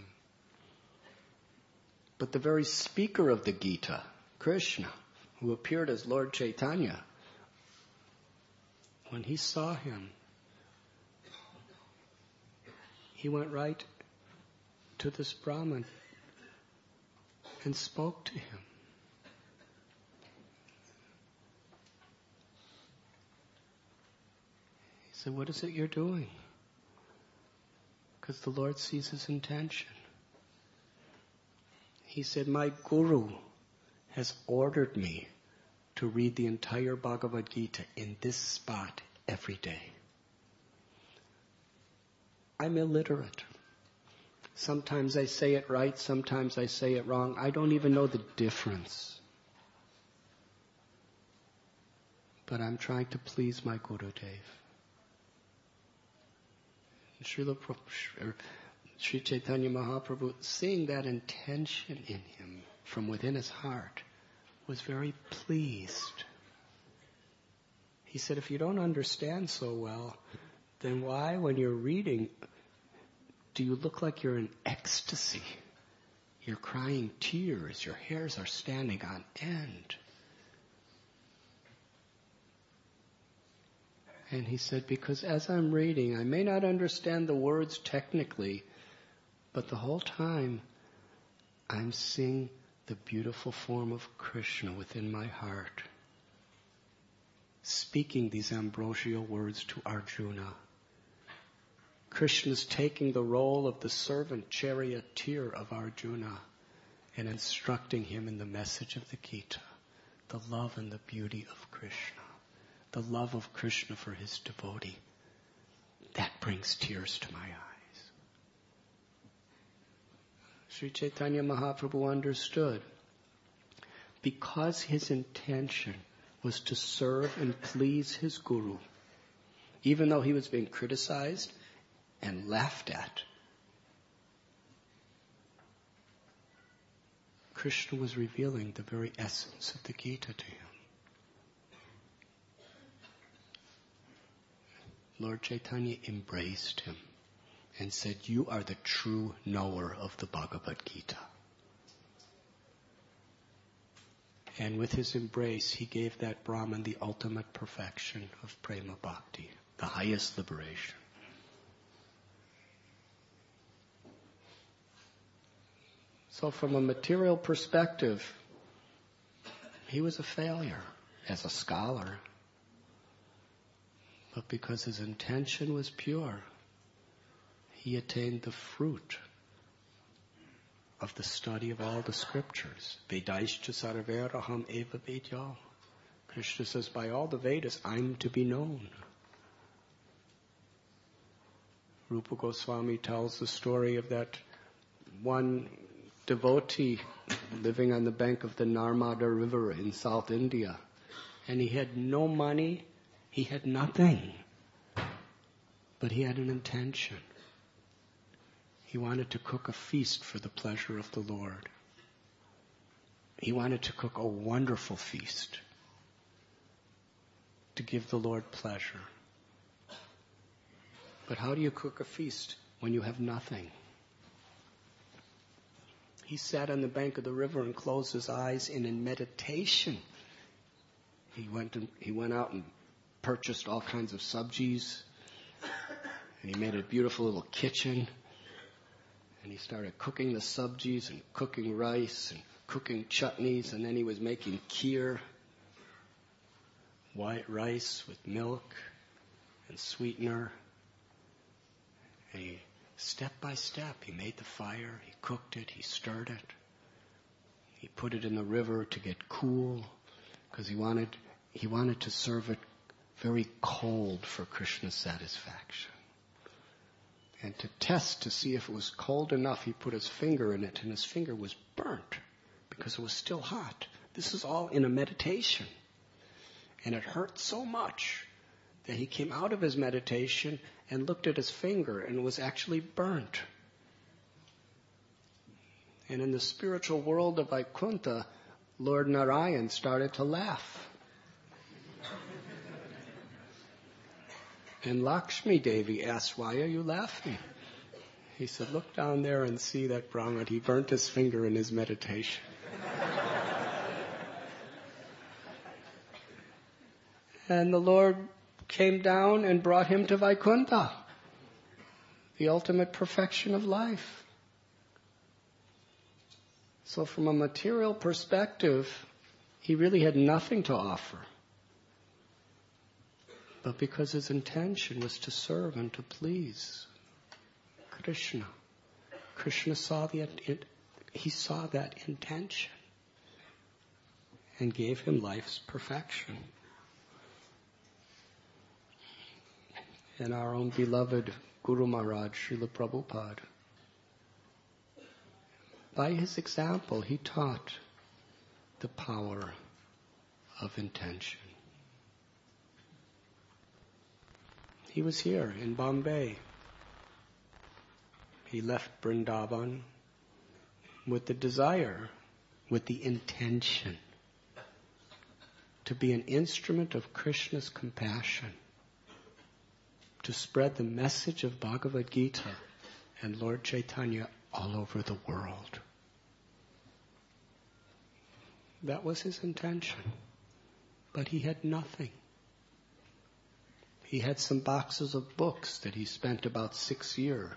But the very speaker of the Gita, Krishna, who appeared as Lord Chaitanya, when he saw him, he went right to this Brahmin and spoke to him. He said, what is it you're doing? Because the Lord sees his intention. He said, my Guru has ordered me to read the entire Bhagavad Gita in this spot every day. I'm illiterate. Sometimes I say it right, sometimes I say it wrong. I don't even know the difference. But I'm trying to please my Gurudev. Sri Chaitanya Mahaprabhu, seeing that intention in him from within his heart, was very pleased. He said, if you don't understand so well, then why, when you're reading, do you look like you're in ecstasy? You're crying tears, your hairs are standing on end. And he said, because as I'm reading, I may not understand the words technically, but the whole time I'm seeing the beautiful form of Krishna within my heart, speaking these ambrosial words to Arjuna. Krishna's taking the role of the servant charioteer of Arjuna and instructing him in the message of the Gita, the love and the beauty of Krishna, the love of Krishna for his devotee. That brings tears to my eyes. Sri Chaitanya Mahaprabhu understood, because his intention was to serve and please his Guru, even though he was being criticized and laughed at, Krishna was revealing the very essence of the Gita to him. Lord Chaitanya embraced him and said, you are the true knower of the Bhagavad Gita. And with his embrace, he gave that Brahman the ultimate perfection of prema bhakti, the highest liberation. So from a material perspective, he was a failure as a scholar. But because his intention was pure, he attained the fruit of the study of all the scriptures. Vedaischa sarveraham eva vedya. Krishna says, by all the Vedas, I'm to be known. Rupa Goswami tells the story of that one devotee living on the bank of the Narmada River in South India. And he had no money, he had nothing. But he had an intention. He wanted to cook a feast for the pleasure of the Lord. He wanted to cook a wonderful feast to give the Lord pleasure. But how do you cook a feast when you have nothing? He sat on the bank of the river and closed his eyes, and in meditation, he went out and purchased all kinds of sabjis, and he made a beautiful little kitchen, and he started cooking the sabjis and cooking rice and cooking chutneys, and then he was making kheer, white rice with milk and sweetener. And he, step by step, he made the fire, he cooked it, he stirred it. He put it in the river to get cool, because he wanted to serve it very cold for Krishna's satisfaction. And to test to see if it was cold enough, he put his finger in it, and his finger was burnt because it was still hot. This is all in a meditation. And it hurt so much that he came out of his meditation and looked at his finger, and it was actually burnt. And in the spiritual world of Vaikuntha, Lord Narayan started to laugh. And Lakshmi Devi asked, why are you laughing? He said, look down there and see that Brahman. He burnt his finger in his meditation. And the Lord came down and brought him to Vaikuntha, the ultimate perfection of life. So from a material perspective, he really had nothing to offer. But because his intention was to serve and to please Krishna, Krishna saw that intention and gave him life's perfection. And our own beloved Guru Maharaj, Srila Prabhupada, by his example, he taught the power of intention. He was here in Bombay. He left Vrindavan with the desire, with the intention to be an instrument of Krishna's compassion, to spread the message of Bhagavad Gita and Lord Chaitanya all over the world. That was his intention. But he had nothing. He had some boxes of books that he spent about 6 years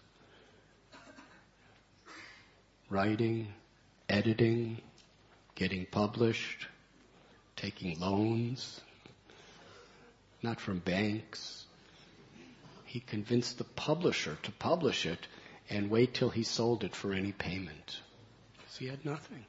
writing, editing, getting published, taking loans, not from banks. He convinced the publisher to publish it and wait till he sold it for any payment, because he had nothing.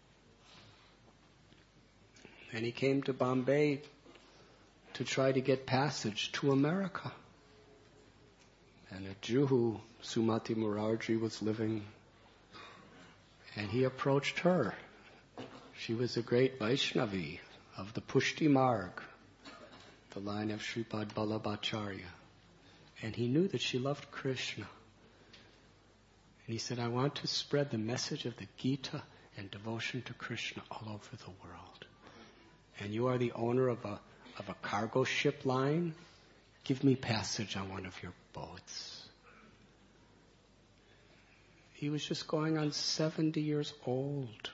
And he came to Bombay to try to get passage to America. And at Juhu, Sumati Murarji was living, and he approached her. She was a great Vaishnavi of the Pushti Marg, the line of Sripad Vallabhacharya. And he knew that she loved Krishna. And he said, I want to spread the message of the Gita and devotion to Krishna all over the world. And you are the owner of a cargo ship line. Give me passage on one of your boats. He was just going on 70 years old.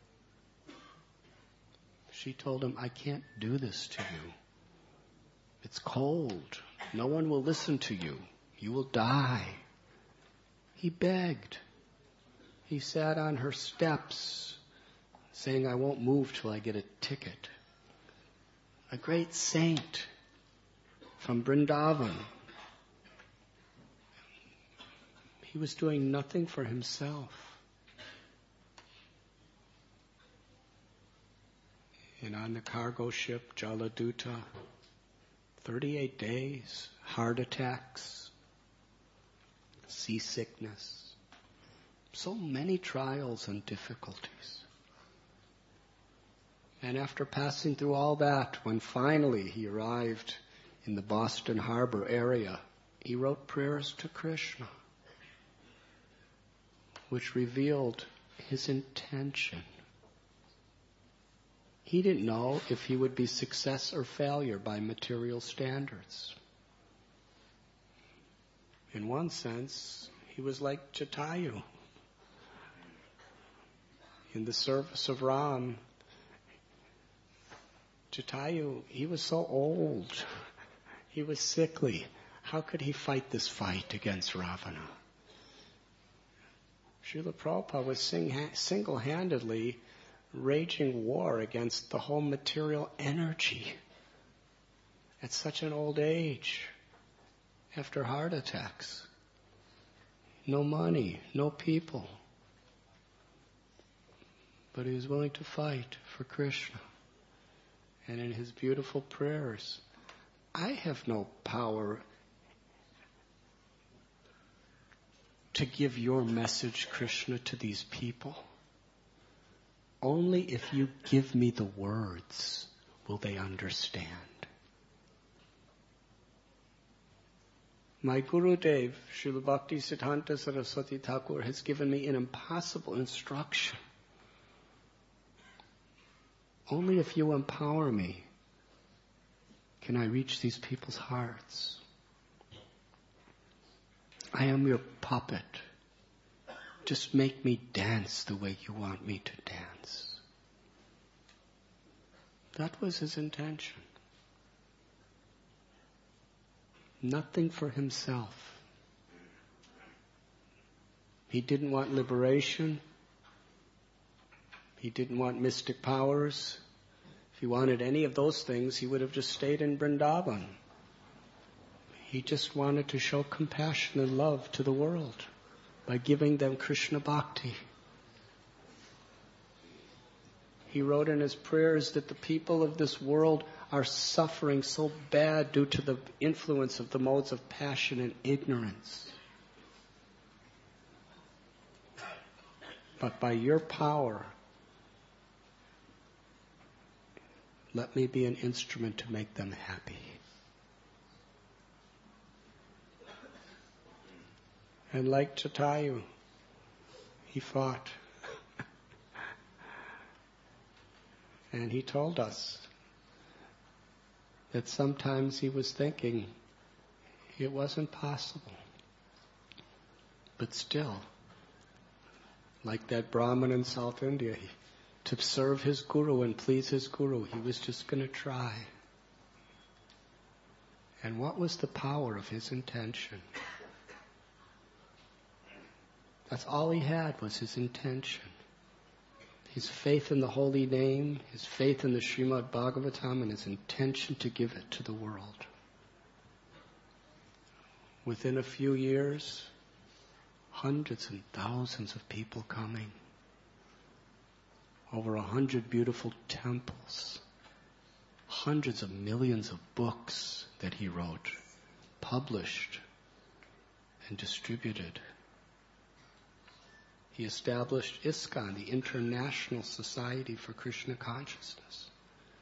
She told him, I can't do this to you. It's cold. No one will listen to you. You will die. He begged. He sat on her steps saying, I won't move till I get a ticket. A great saint from Vrindavan. He was doing nothing for himself. And on the cargo ship, Jaladuta, 38 days, heart attacks, seasickness, so many trials and difficulties. And after passing through all that, when finally he arrived in the Boston Harbor area, he wrote prayers to Krishna, which revealed his intention. He didn't know if he would be success or failure by material standards. In one sense, he was like Jatayu. In the service of Ram, Jatayu, he was so old. He was sickly. How could he fight this fight against Ravana? Srila Prabhupada was single-handedly raging war against the whole material energy at such an old age, after heart attacks. No money, no people. But he was willing to fight for Krishna. And in his beautiful prayers, I have no power to give your message, Krishna, to these people. Only if you give me the words will they understand. My Gurudev, Srila Bhakti Siddhanta Saraswati Thakur, has given me an impossible instruction. Only if you empower me can I reach these people's hearts. I am your puppet. Just make me dance the way you want me to dance. That was his intention. Nothing for himself. He didn't want liberation. He didn't want mystic powers. If he wanted any of those things, he would have just stayed in Vrindavan. He just wanted to show compassion and love to the world by giving them Krishna Bhakti. He wrote in his prayers that the people of this world are suffering so bad due to the influence of the modes of passion and ignorance. But by your power, let me be an instrument to make them happy. And like Jatayu, he fought. And he told us that sometimes he was thinking it wasn't possible. But still, like that Brahmin in South India, to serve his guru and please his guru, he was just going to try. And what was the power of his intention? That's all he had, was his intention. His faith in the holy name, his faith in the Srimad Bhagavatam, and his intention to give it to the world. Within a few years, hundreds and thousands of people coming. Over 100 beautiful temples. Hundreds of millions of books that he wrote, published, and distributed. He established ISKCON, the International Society for Krishna Consciousness.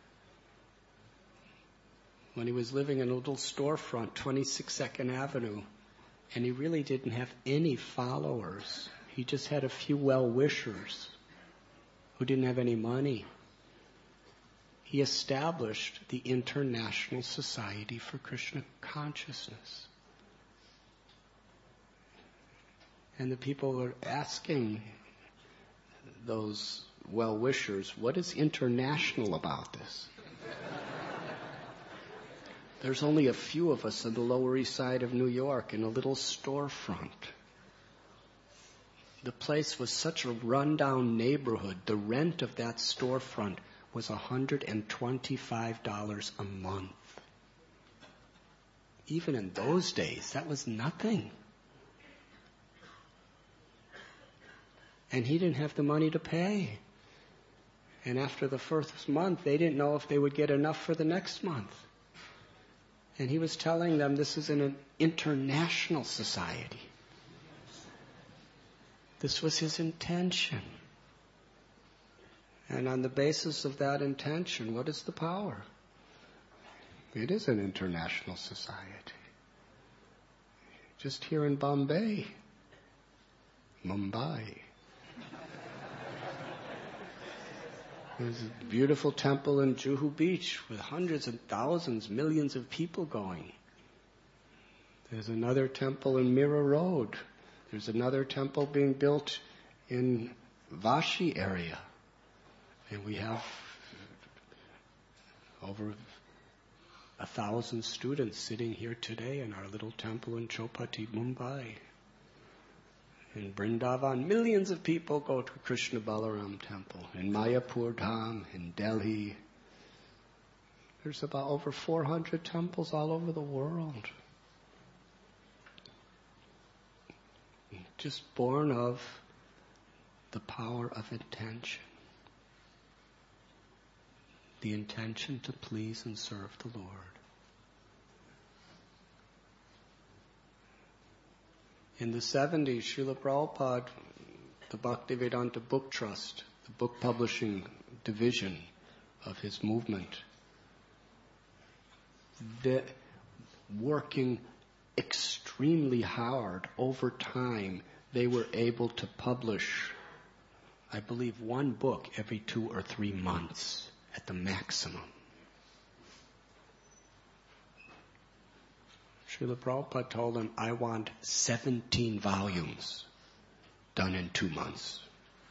When he was living in a little storefront, 26 Second Avenue, and he really didn't have any followers. He just had a few well-wishers who didn't have any money. He established the International Society for Krishna Consciousness. And the people were asking those well-wishers, what is international about this? There's only a few of us on the Lower East Side of New York in a little storefront. The place was such a rundown neighborhood. The rent of that storefront was $125 a month. Even in those days, that was nothing. And he didn't have the money to pay. And after the first month, they didn't know if they would get enough for the next month. And he was telling them this is an international society. This was his intention. And on the basis of that intention, what is the power? It is an international society. Just here in Mumbai, there's a beautiful temple in Juhu Beach with hundreds and thousands, millions of people going. There's another temple in Mira Road. There's another temple being built in Vashi area. And we have over 1,000 students sitting here today in our little temple in Chowpatty, Mumbai. In Vrindavan, millions of people go to Krishna Balaram temple. In Mayapur Dham, in Delhi. There's about over 400 temples all over the world. Just born of the power of intention. The intention to please and serve the Lord. In the 70s, Srila Prabhupada, the Bhaktivedanta Book Trust, the book publishing division of his movement, working extremely hard over time, they were able to publish, I believe, one book every 2 or 3 months at the maximum. Srila Prabhupada told them, I want 17 volumes done in 2 months.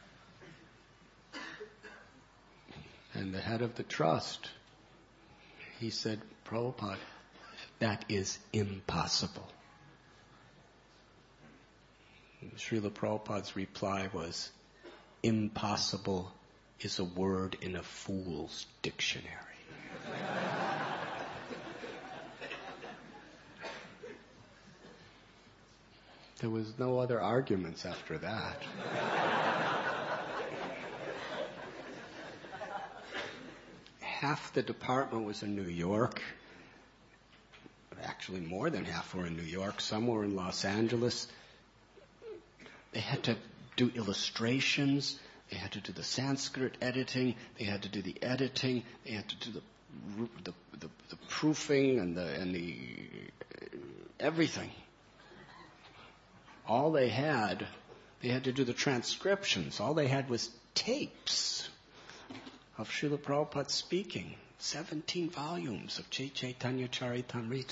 And the head of the trust, he said, Prabhupada, that is impossible. And Srila Prabhupada's reply was, impossible is a word in a fool's dictionary. There was no other arguments after that. Half the department was in New York. Actually, more than half were in New York. Some were in Los Angeles. They had to do illustrations. They had to do the Sanskrit editing. They had to do the editing. They had to do the proofing and the everything. All they had to do the transcriptions. All they had was tapes of Srila Prabhupada speaking. 17 volumes of Chaitanya Charitamrita.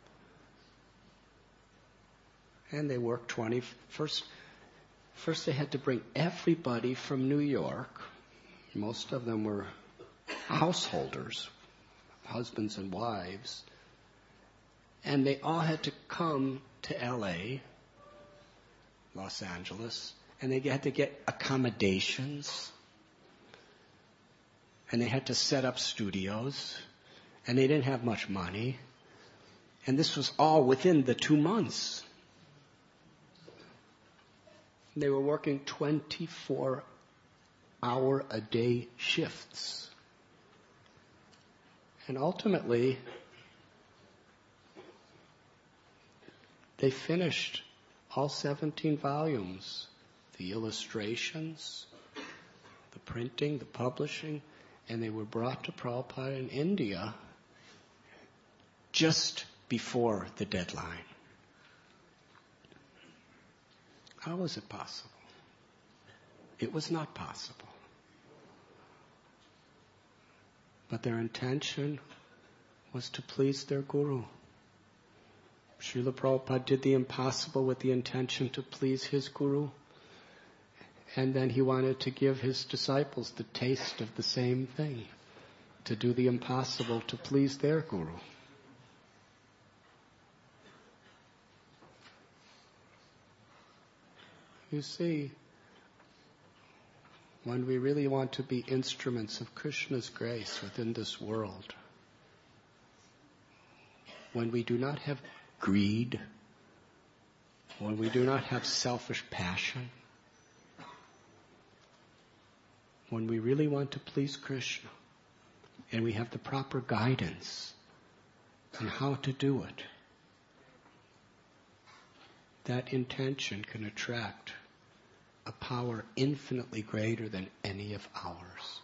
And they worked First they had to bring everybody from New York. Most of them were householders, husbands and wives. And they all had to come to LA, Los Angeles, and they had to get accommodations. And they had to set up studios. And they didn't have much money. And this was all within the 2 months. They were working 24-hour-a-day shifts. And ultimately, they finished all 17 volumes. The illustrations, the printing, the publishing, and they were brought to Prabhupada in India just before the deadline. How was it possible? It was not possible. But their intention was to please their Guru. Srila Prabhupada did the impossible with the intention to please his Guru. And then he wanted to give his disciples the taste of the same thing, to do the impossible to please their Guru. You see, when we really want to be instruments of Krishna's grace within this world, when we do not have greed, when we do not have selfish passion, when we really want to please Krishna, and we have the proper guidance on how to do it, that intention can attract a power infinitely greater than any of ours.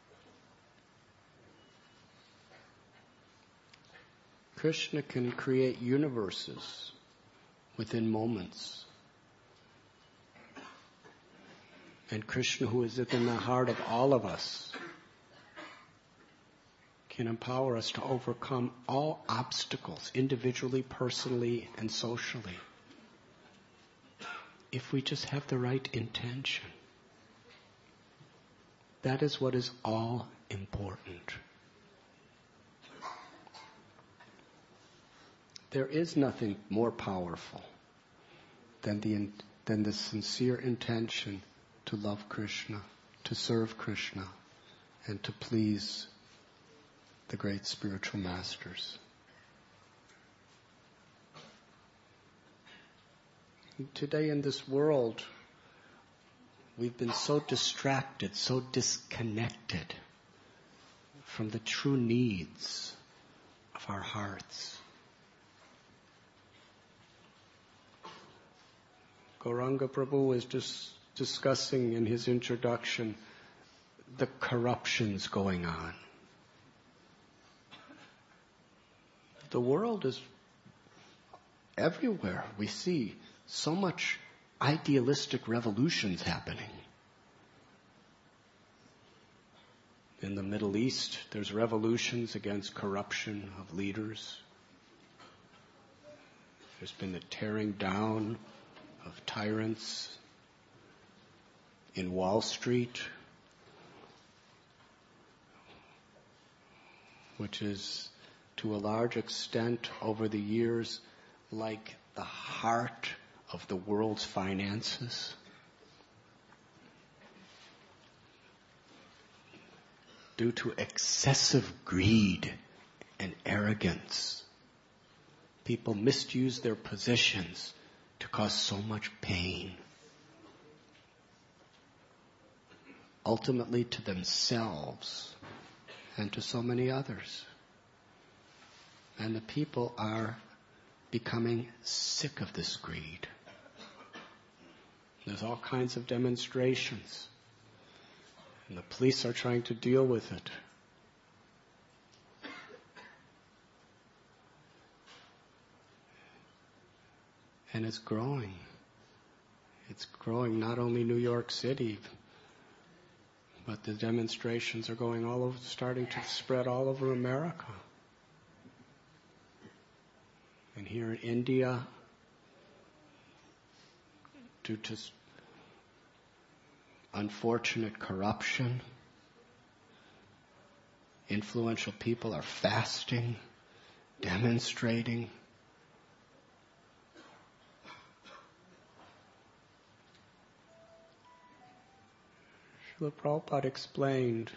Krishna can create universes within moments. And Krishna, who is within the heart of all of us, can empower us to overcome all obstacles, individually, personally, and socially, if we just have the right intention. That is what is all important. There is nothing more powerful than the sincere intention to love Krishna, to serve Krishna, and to please the great spiritual masters. Today in this world, we've been so distracted, so disconnected from the true needs of our hearts. Gauranga Prabhu was just discussing in his introduction the corruptions going on. The world is everywhere. We see so much idealistic revolutions happening. In the Middle East, there's revolutions against corruption of leaders. There's been the tearing down of tyrants. In Wall Street, which is to a large extent over the years like the heart of the world's finances. Due to excessive greed and arrogance, people misuse their positions to cause so much pain. Ultimately to themselves and to so many others. And the people are becoming sick of this greed. There's all kinds of demonstrations. And the police are trying to deal with it. And it's growing. It's growing not only New York City, but the demonstrations are going all over, starting to spread all over America. And here in India, due to unfortunate corruption, influential people are fasting, demonstrating. Srila Prabhupada explained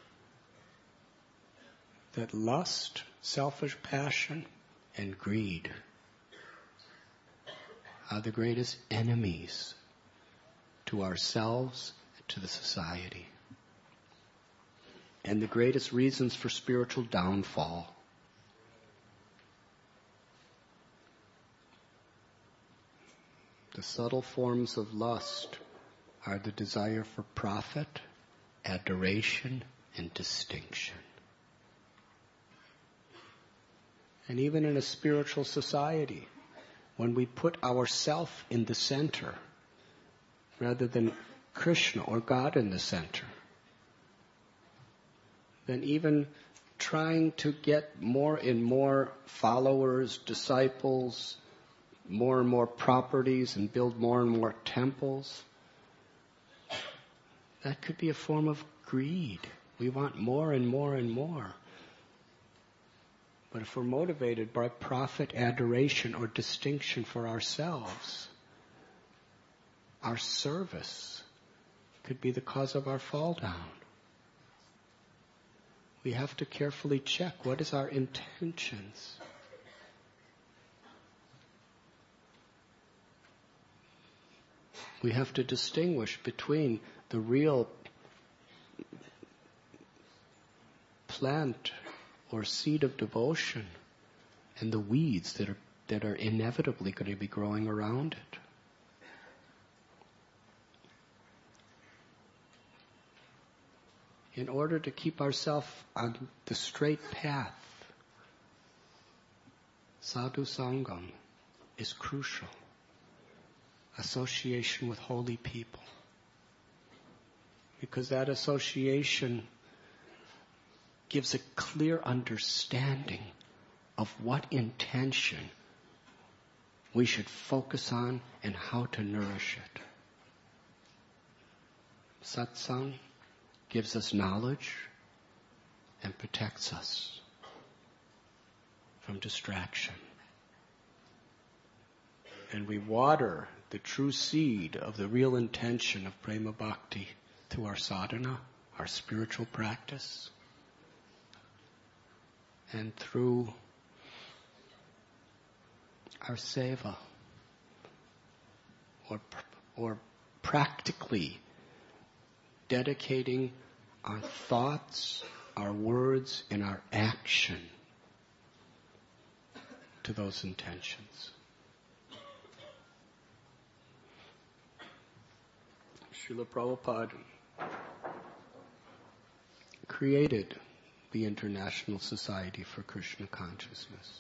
that lust, selfish passion, and greed are the greatest enemies to ourselves and to the society, and the greatest reasons for spiritual downfall. The subtle forms of lust are the desire for profit, adoration, and distinction. And even in a spiritual society, when we put ourselves in the center, rather than Krishna or God in the center, then even trying to get more and more followers, disciples, more and more properties, and build more and more temples, that could be a form of greed. We want more and more and more. But if we're motivated by profit, adoration, or distinction for ourselves, our service could be the cause of our fall down. We have to carefully check what is our intentions. We have to distinguish between the real plant or seed of devotion and the weeds that are inevitably going to be growing around it. In order to keep ourselves on the straight path, sadhu sangam is crucial. Association with holy people. Because that association gives a clear understanding of what intention we should focus on and how to nourish it. Satsang gives us knowledge and protects us from distraction. And we water the true seed of the real intention of prema bhakti through our sadhana, our spiritual practice, and through our seva, or practically dedicating our thoughts, our words, and our action to those intentions. Srila Prabhupada created the International Society for Krishna Consciousness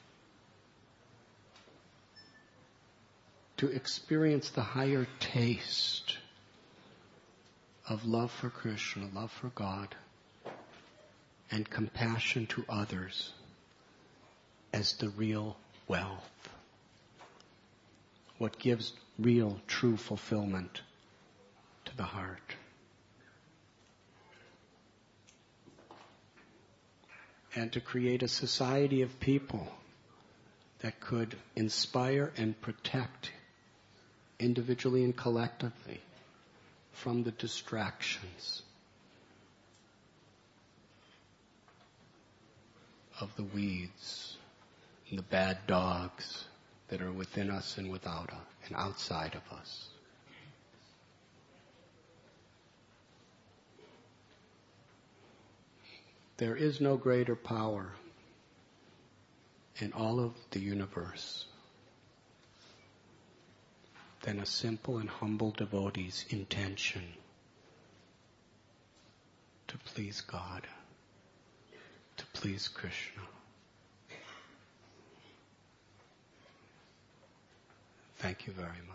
to experience the higher taste of love for Krishna, love for God, and compassion to others as the real wealth. What gives real, true fulfillment to the heart. And to create a society of people that could inspire and protect individually and collectively from the distractions of the weeds and the bad dogs that are within us and without us and outside of us. There is no greater power in all of the universe than a simple and humble devotee's intention to please God, to please Krishna. Thank you very much.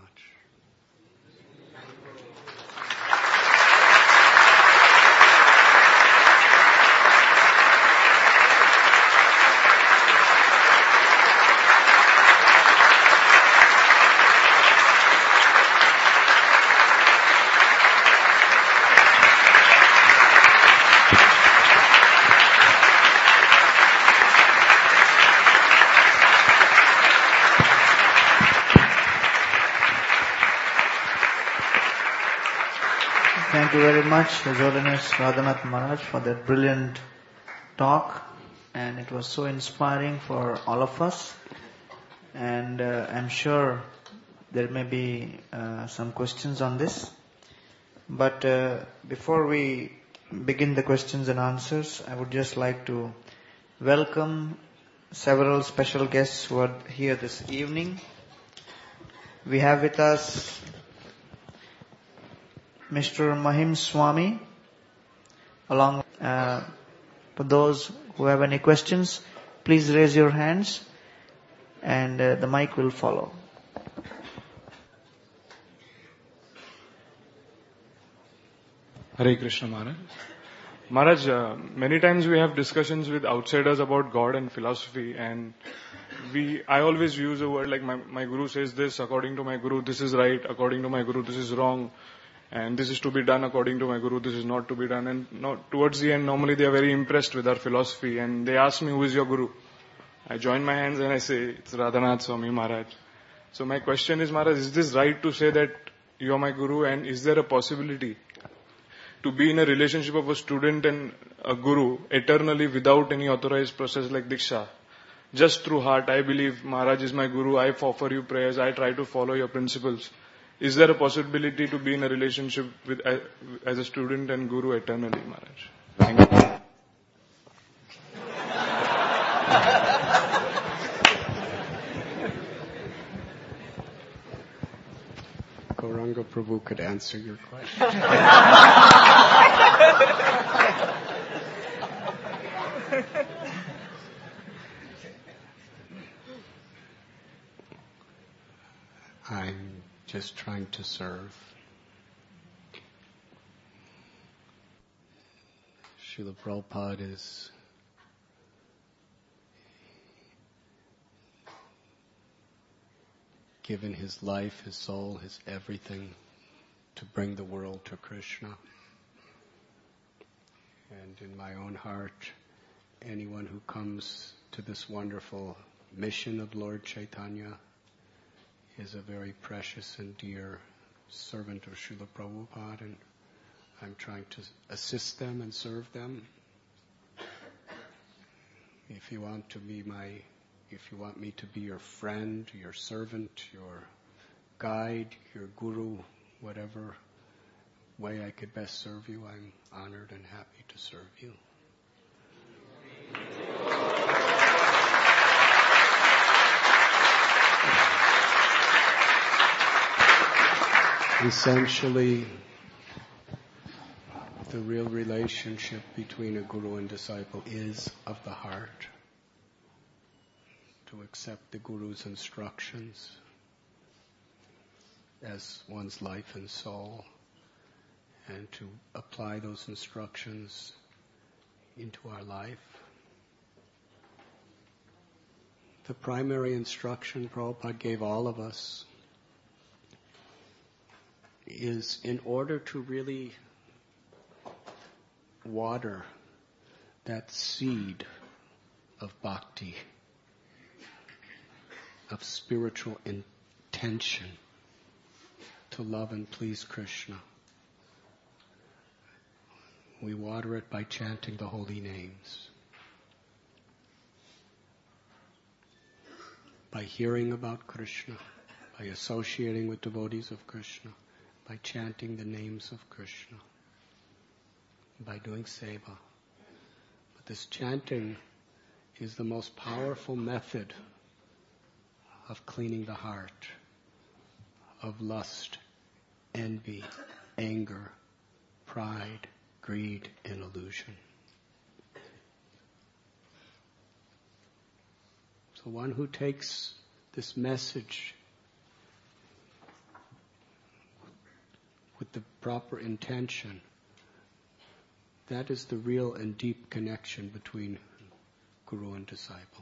Thank you very much, His Holiness Radhanath Maharaj, for that brilliant talk, and it was so inspiring for all of us. And I'm sure there may be some questions on this. But before we begin the questions and answers, I would just like to welcome several special guests who are here this evening. We have with us Mr. Mahim Swami, along for those who have any questions, please raise your hands and the mic will follow. Hare Krishna Maharaj. Maharaj, many times we have discussions with outsiders about God and philosophy, and I always use a word like my guru says this, according to my guru this is right, according to my guru this is wrong. And this is to be done according to my guru, this is not to be done. And towards the end, normally they are very impressed with our philosophy. And they ask me, who is your guru? I join my hands and I say, it's Radhanath Swami Maharaj. So my question is, Maharaj, is this right to say that you are my guru? And is there a possibility to be in a relationship of a student and a guru eternally without any authorized process like Diksha. Just through heart, I believe Maharaj is my guru, I offer you prayers, I try to follow your principles. Is there a possibility to be in a relationship with as a student and guru eternally, Maharaj? Thank you. Gauranga Prabhu could answer your question. I'm just trying to serve. Srila Prabhupada is given his life, his soul, his everything to bring the world to Krishna. And in my own heart, anyone who comes to this wonderful mission of Lord Chaitanya is a very precious and dear servant of Srila Prabhupada, and I'm trying to assist them and serve them. If you want me to be your friend, your servant, your guide, your guru, whatever way I could best serve you, I'm honored and happy to serve you. Essentially, the real relationship between a guru and disciple is of the heart. To accept the guru's instructions as one's life and soul, and to apply those instructions into our life. The primary instruction Prabhupada gave all of us is in order to really water that seed of bhakti, of spiritual intention to love and please Krishna. We water it by chanting the holy names, by hearing about Krishna, by associating with devotees of Krishna, by chanting the names of Krishna, by doing seva. But this chanting is the most powerful method of cleaning the heart of lust, envy, anger, pride, greed, and illusion. So one who takes this message with the proper intention, that is the real and deep connection between guru and disciple.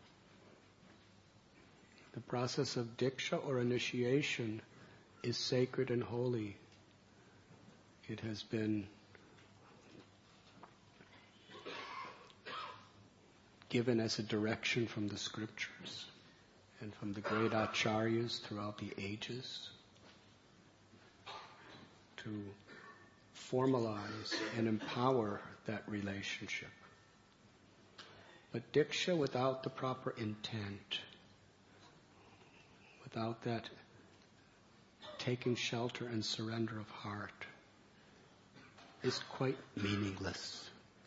The process of diksha or initiation is sacred and holy. It has been given as a direction from the scriptures and from the great acharyas throughout the ages to formalize and empower that relationship. But diksha without the proper intent, without that taking shelter and surrender of heart, is quite meaningless.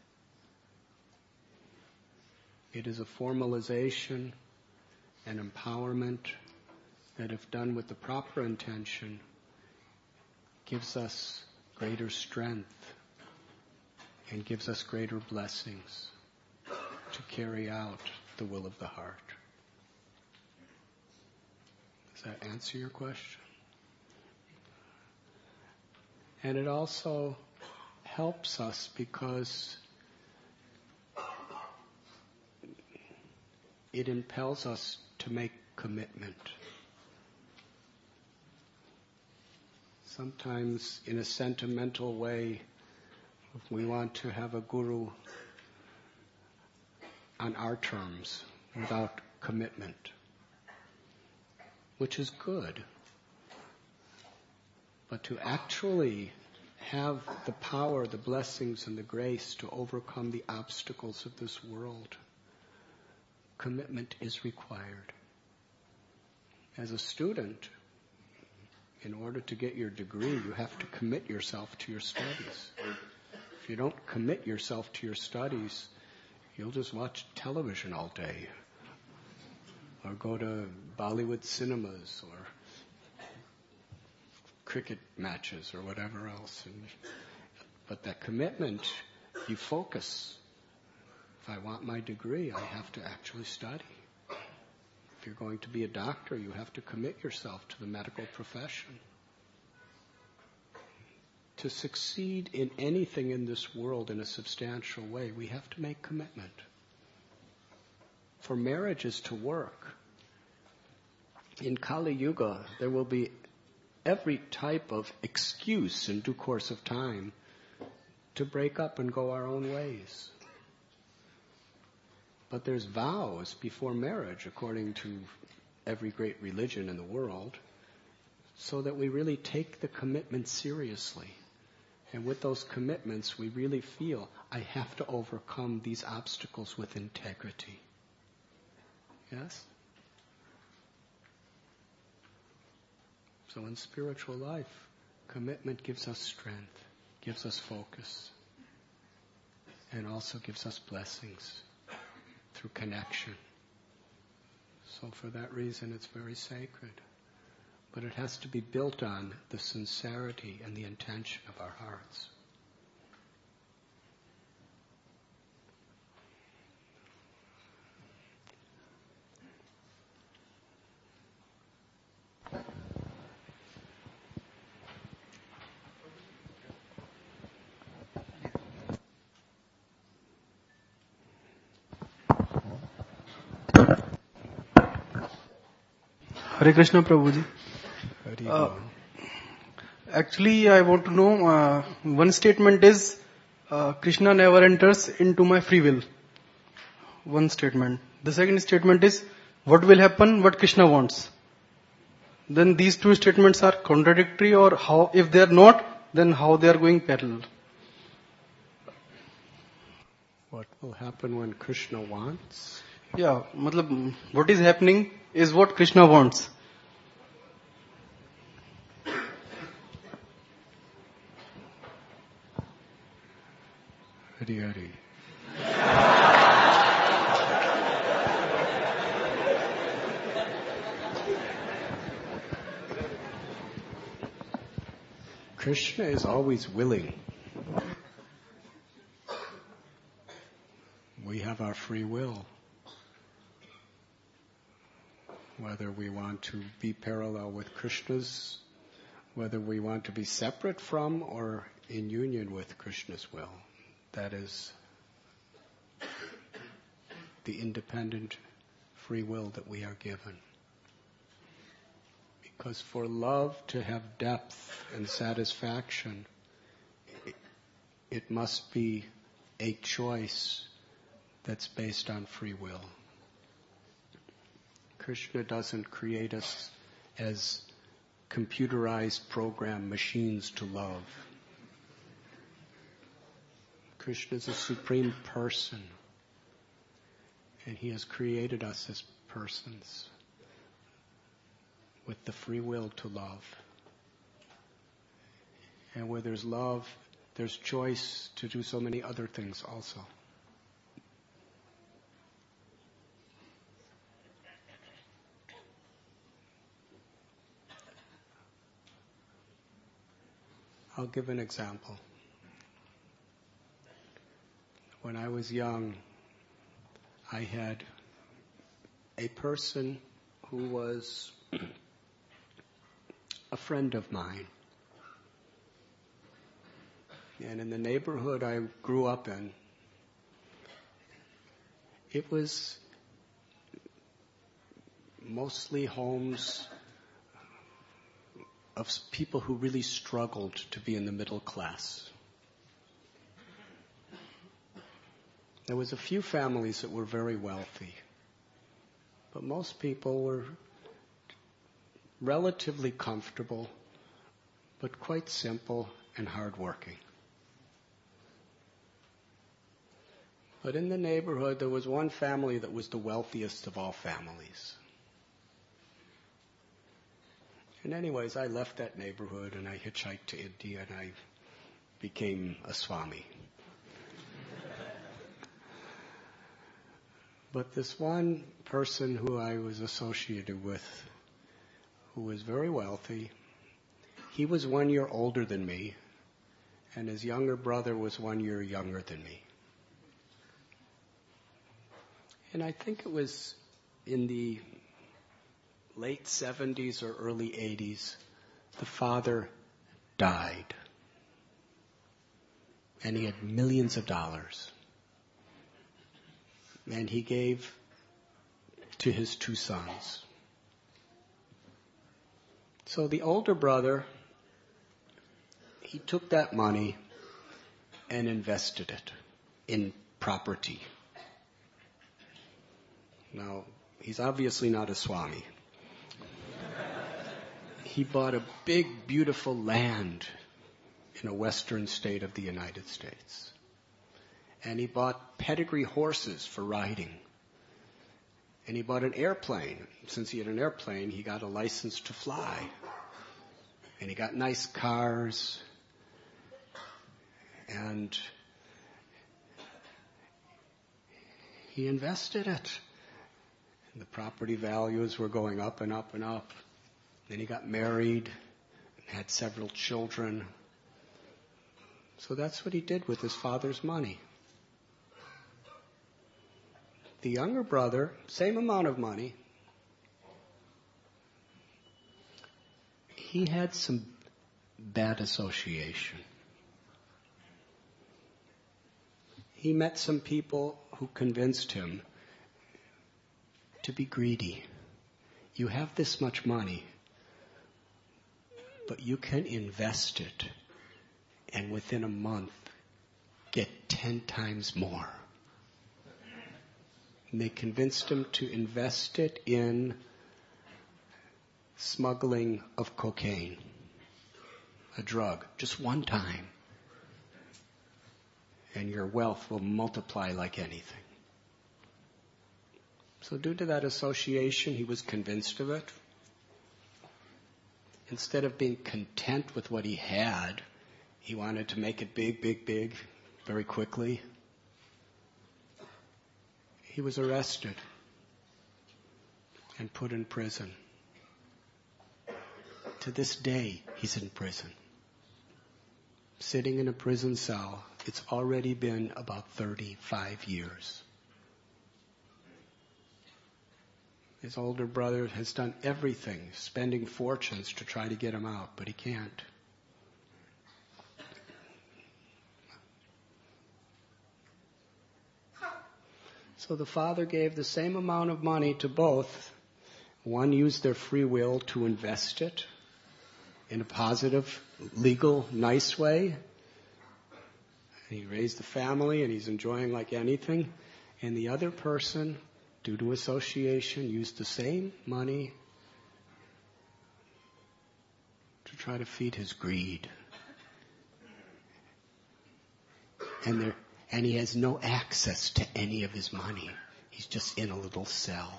It is a formalization and empowerment that, if done with the proper intention, gives us greater strength and gives us greater blessings to carry out the will of the heart. Does that answer your question? And it also helps us because it impels us to make commitment. Sometimes in a sentimental way, we want to have a guru on our terms without commitment, which is good. But to actually have the power, the blessings, and the grace to overcome the obstacles of this world, commitment is required. As a student, in order to get your degree, you have to commit yourself to your studies. If you don't commit yourself to your studies, you'll just watch television all day, or go to Bollywood cinemas, or cricket matches, or whatever else. But that commitment, you focus. If I want my degree, I have to actually study. If you're going to be a doctor, you have to commit yourself to the medical profession. To succeed in anything in this world in a substantial way, we have to make commitment. For marriages to work, in Kali Yuga, there will be every type of excuse in due course of time to break up and go our own ways. But there's vows before marriage, according to every great religion in the world, so that we really take the commitment seriously. And with those commitments, we really feel, I have to overcome these obstacles with integrity. Yes? So in spiritual life, commitment gives us strength, gives us focus, and also gives us blessings through connection. So for that reason, it's very sacred. But it has to be built on the sincerity and the intention of our hearts. Hare Krishna Prabhuji. Hari Om. Actually, I want to know, one statement is, Krishna never enters into my free will. One statement. The second statement is, what will happen, what Krishna wants. Then these two statements are contradictory, or how, if they are not, then how they are going parallel. What will happen when Krishna wants? Yeah, matlab, what is happening is what Krishna wants. Hari Hari. Krishna is always willing. We have our free will. Whether we want to be parallel with Krishna's, whether we want to be separate from or in union with Krishna's will. That is the independent free will that we are given. Because for love to have depth and satisfaction, it must be a choice that's based on free will. Krishna doesn't create us as computerized program machines to love. Krishna is a supreme person, and he has created us as persons with the free will to love. And where there's love, there's choice to do so many other things also. I'll give an example. When I was young, I had a person who was a friend of mine. And in the neighborhood I grew up in, it was mostly homes of people who really struggled to be in the middle class. There was a few families that were very wealthy, but most people were relatively comfortable, but quite simple and hardworking. But in the neighborhood, there was one family that was the wealthiest of all families. And anyways, I left that neighborhood and I hitchhiked to India and I became a Swami. But this one person who I was associated with, who was very wealthy, he was 1 year older than me, and his younger brother was 1 year younger than me. And I think it was in the late 70s or early 80s, the father died. And he had millions of dollars. And he gave to his 2 sons. So the older brother, he took that money and invested it in property. Now, he's obviously not a Swami. He bought a big, beautiful land in a western state of the United States. And he bought pedigree horses for riding. And he bought an airplane. Since he had an airplane, he got a license to fly. And he got nice cars. And he invested it. And the property values were going up and up and up. Then he got married and had several children. So that's what he did with his father's money. The younger brother, same amount of money. He had some bad association. He met some people who convinced him to be greedy. You have this much money, but you can invest it and within a month get 10 times more. And they convinced him to invest it in smuggling of cocaine, a drug, just one time. And your wealth will multiply like anything. So due to that association, he was convinced of it. Instead of being content with what he had, he wanted to make it big, big, big, very quickly. He was arrested and put in prison. To this day, he's in prison. Sitting in a prison cell. It's already been about 35 years. His older brother has done everything, spending fortunes to try to get him out, but he can't. So the father gave the same amount of money to both. One used their free will to invest it in a positive, legal, nice way. And he raised the family and he's enjoying like anything. And the other person, due to association, used the same money to try to feed his greed. And he has no access to any of his money. He's just in a little cell.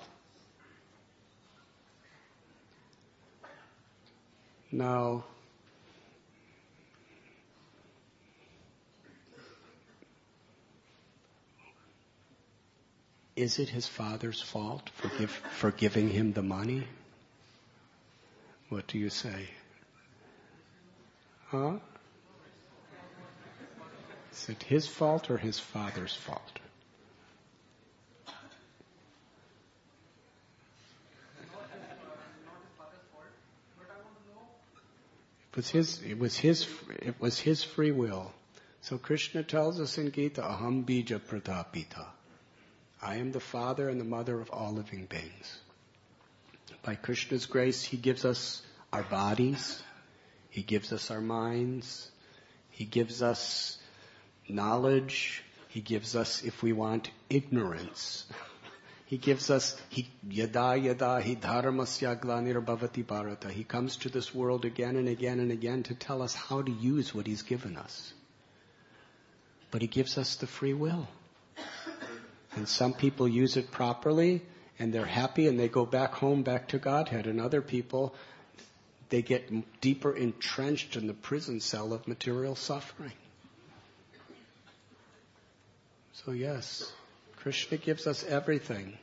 Now, is it his father's fault for giving him the money? What do you say? Huh? Is it his fault or his father's fault? It was his free will. So Krishna tells us in Gita, Aham bija pratapita. I am the father and the mother of all living beings. By Krishna's grace, he gives us our bodies. He gives us our minds. He gives us knowledge. He gives us, if we want, ignorance. He gives us, yada yada hi dharmasya glanirabhavati bharata. He comes to this world again and again and again to tell us how to use what He's given us. But He gives us the free will. And some people use it properly and they're happy and they go back home, back to Godhead. And other people, they get deeper entrenched in the prison cell of material suffering. So yes, Krishna gives us everything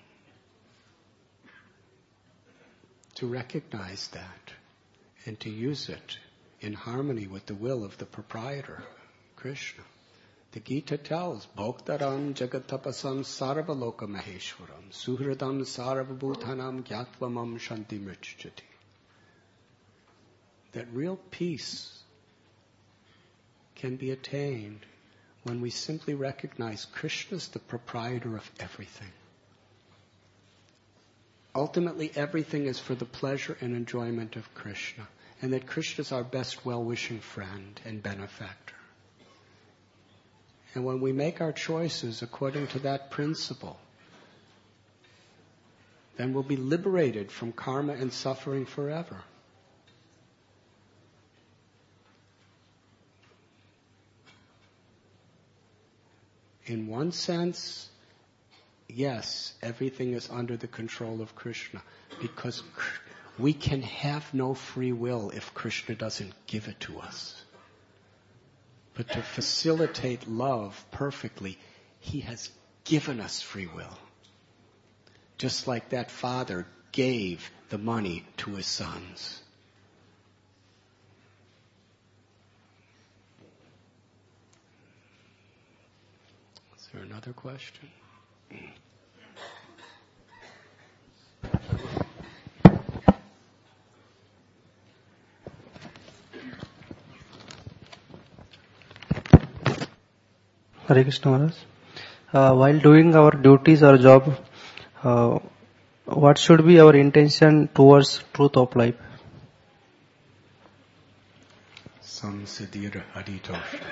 to recognize that and to use it in harmony with the will of the proprietor, Krishna. The Gita tells, Bhoktaram jagatapasam sarvaloka maheshwaram suhridam sarvabhutanam gyatvam shanti mrichjati. That real peace can be attained when we simply recognize Krishna's the proprietor of everything. Ultimately, everything is for the pleasure and enjoyment of Krishna, and that Krishna is our best well-wishing friend and benefactor. And when we make our choices according to that principle, then we'll be liberated from karma and suffering forever. In one sense, yes, everything is under the control of Krishna, because we can have no free will if Krishna doesn't give it to us. But to facilitate love perfectly, He has given us free will. Just like that father gave the money to his sons. Is there another question? Hare Krishna Maharaj. While doing our duties or job, what should be our intention towards truth of life? Samsiddhir Haritosha.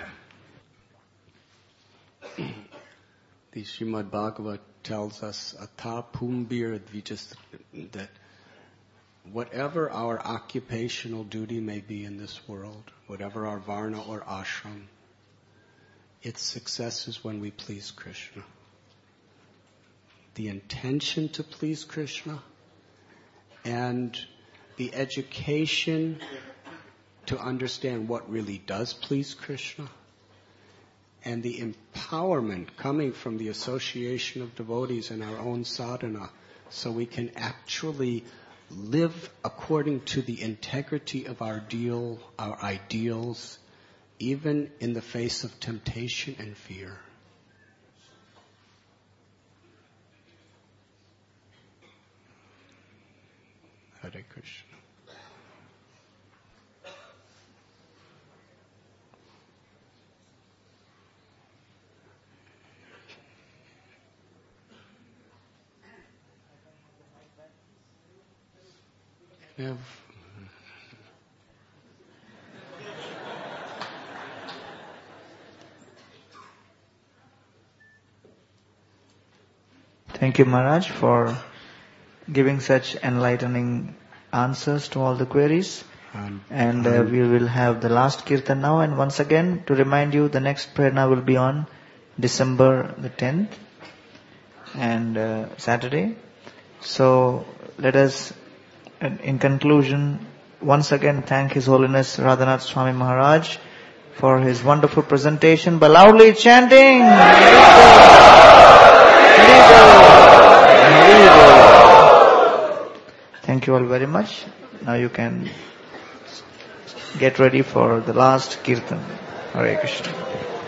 The Srimad Bhagavad tells us, Atha Pumbir Dvijast, that whatever our occupational duty may be in this world, whatever our varna or ashram, its success is when we please Krishna. The intention to please Krishna and the education to understand what really does please Krishna, and the empowerment coming from the association of devotees in our own sadhana, so we can actually live according to the integrity of our ideals, even in the face of temptation and fear. Hare Krishna. Thank you, Maharaj, for giving such enlightening answers to all the queries. And we will have the last kirtan now. And once again, to remind you, the next prerna will be on December the 10th and Saturday. So let us, in conclusion, once again thank His Holiness Radhanath Swami Maharaj for his wonderful presentation by loudly chanting. Thank you all very much. Now you can get ready for the last kirtan. Hare Krishna.